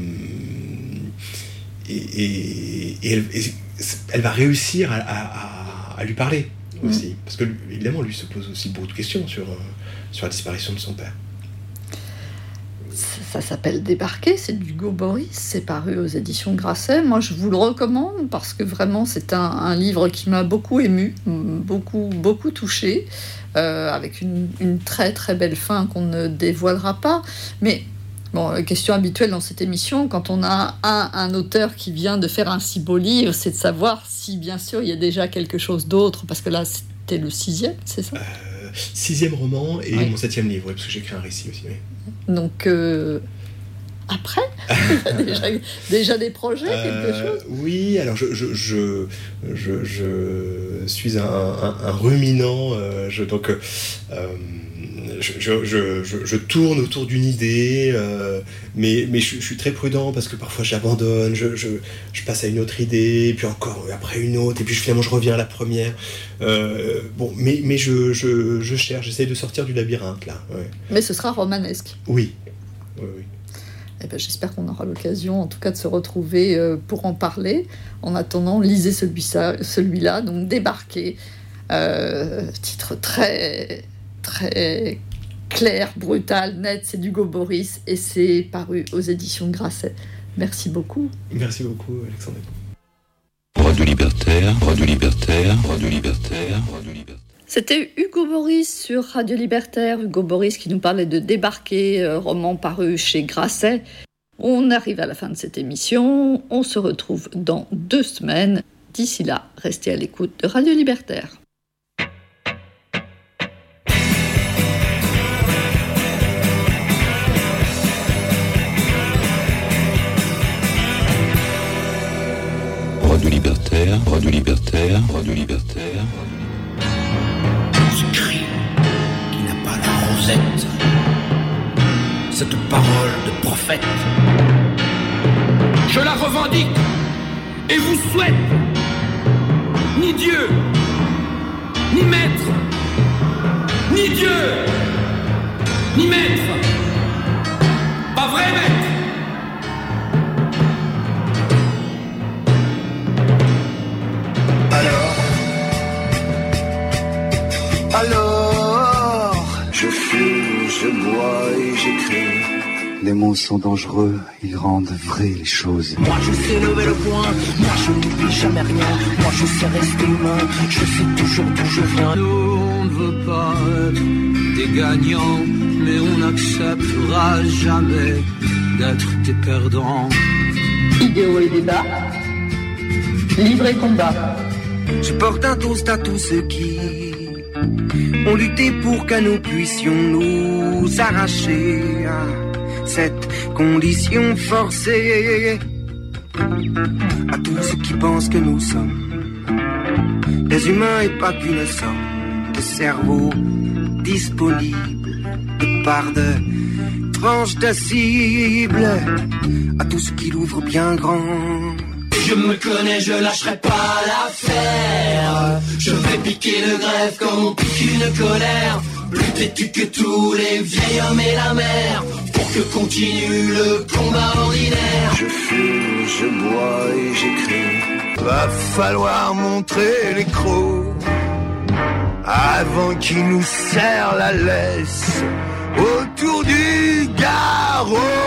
et, et, et, elle, et elle va réussir à, à à lui parler aussi, mmh. parce que évidemment lui se pose aussi beaucoup de questions sur, euh, sur la disparition de son père. Ça, ça s'appelle Débarquer, c'est d'Hugo Boris, c'est paru aux éditions Grasset. Moi je vous le recommande parce que vraiment c'est un, un livre qui m'a beaucoup ému, beaucoup, beaucoup touché, euh, avec une, une très très belle fin qu'on ne dévoilera pas, mais bon, la question habituelle dans cette émission, quand on a un, un auteur qui vient de faire un si beau livre, c'est de savoir si, bien sûr, il y a déjà quelque chose d'autre, parce que là, c'était le sixième, c'est ça ? euh, Sixième roman et oui. Mon septième livre, parce que j'ai écrit un récit aussi. Oui. Donc, euh, après déjà, déjà des projets, euh, quelque chose ? Oui, alors je, je, je, je, je suis un, un, un ruminant, euh, je, donc... Euh, Je, je, je, je, je tourne autour d'une idée, euh, mais, mais je, je suis très prudent parce que parfois j'abandonne, je, je, je passe à une autre idée, puis encore après une autre, et puis finalement je reviens à la première. Euh, bon, mais, mais je, je, je cherche, j'essaie de sortir du labyrinthe là. Ouais. Mais ce sera romanesque. Oui. oui, oui. Eh ben, j'espère qu'on aura l'occasion, en tout cas, de se retrouver euh, pour en parler. En attendant, lisez celui-là, celui-là donc Débarquer, euh, titre très très clair, brutal, net, c'est d'Hugo Boris et c'est paru aux éditions Grasset. Merci beaucoup. Merci beaucoup, Alexandre. Radio Libertaire, Radio Libertaire, Radio Libertaire, Radio Libertaire. C'était Hugo Boris sur Radio Libertaire. Hugo Boris qui nous parlait de Débarquer, euh, roman paru chez Grasset. On arrive à la fin de cette émission. On se retrouve dans deux semaines. D'ici là, restez à l'écoute de Radio Libertaire. Radio Libertaire, Radio Libertaire, Radio Libertaire. Ce cri qui n'a pas la rosette, cette parole de prophète, je la revendique et vous souhaite. Ni Dieu, ni maître, ni Dieu, ni maître. Pas vrai, maître? Alors, je fume, je bois et j'écris. Les mots sont dangereux, ils rendent vraies les choses. Moi je sais lever le poing, moi je n'oublie jamais rien. Moi je sais rester humain, je sais toujours d'où je viens. Nous on ne veut pas être des gagnants, mais on n'acceptera jamais d'être des perdants. Idéaux et débat, libre et combat. Je porte un toast à tous ceux qui ont lutté pour que nous puissions nous arracher à cette condition forcée. À tous ceux qui pensent que nous sommes des humains et pas qu'une somme de cerveaux disponibles de part de tranches de cible. À tous ceux qui l'ouvrent bien grand. Je me connais, je lâcherai pas l'affaire. Je vais piquer le greffe comme on pique une colère. Plus têtu que tous les vieils hommes et la mer, pour que continue le combat ordinaire. Je fume, je bois et j'écris. Va falloir montrer les crocs avant qu'il nous serre la laisse autour du garrot.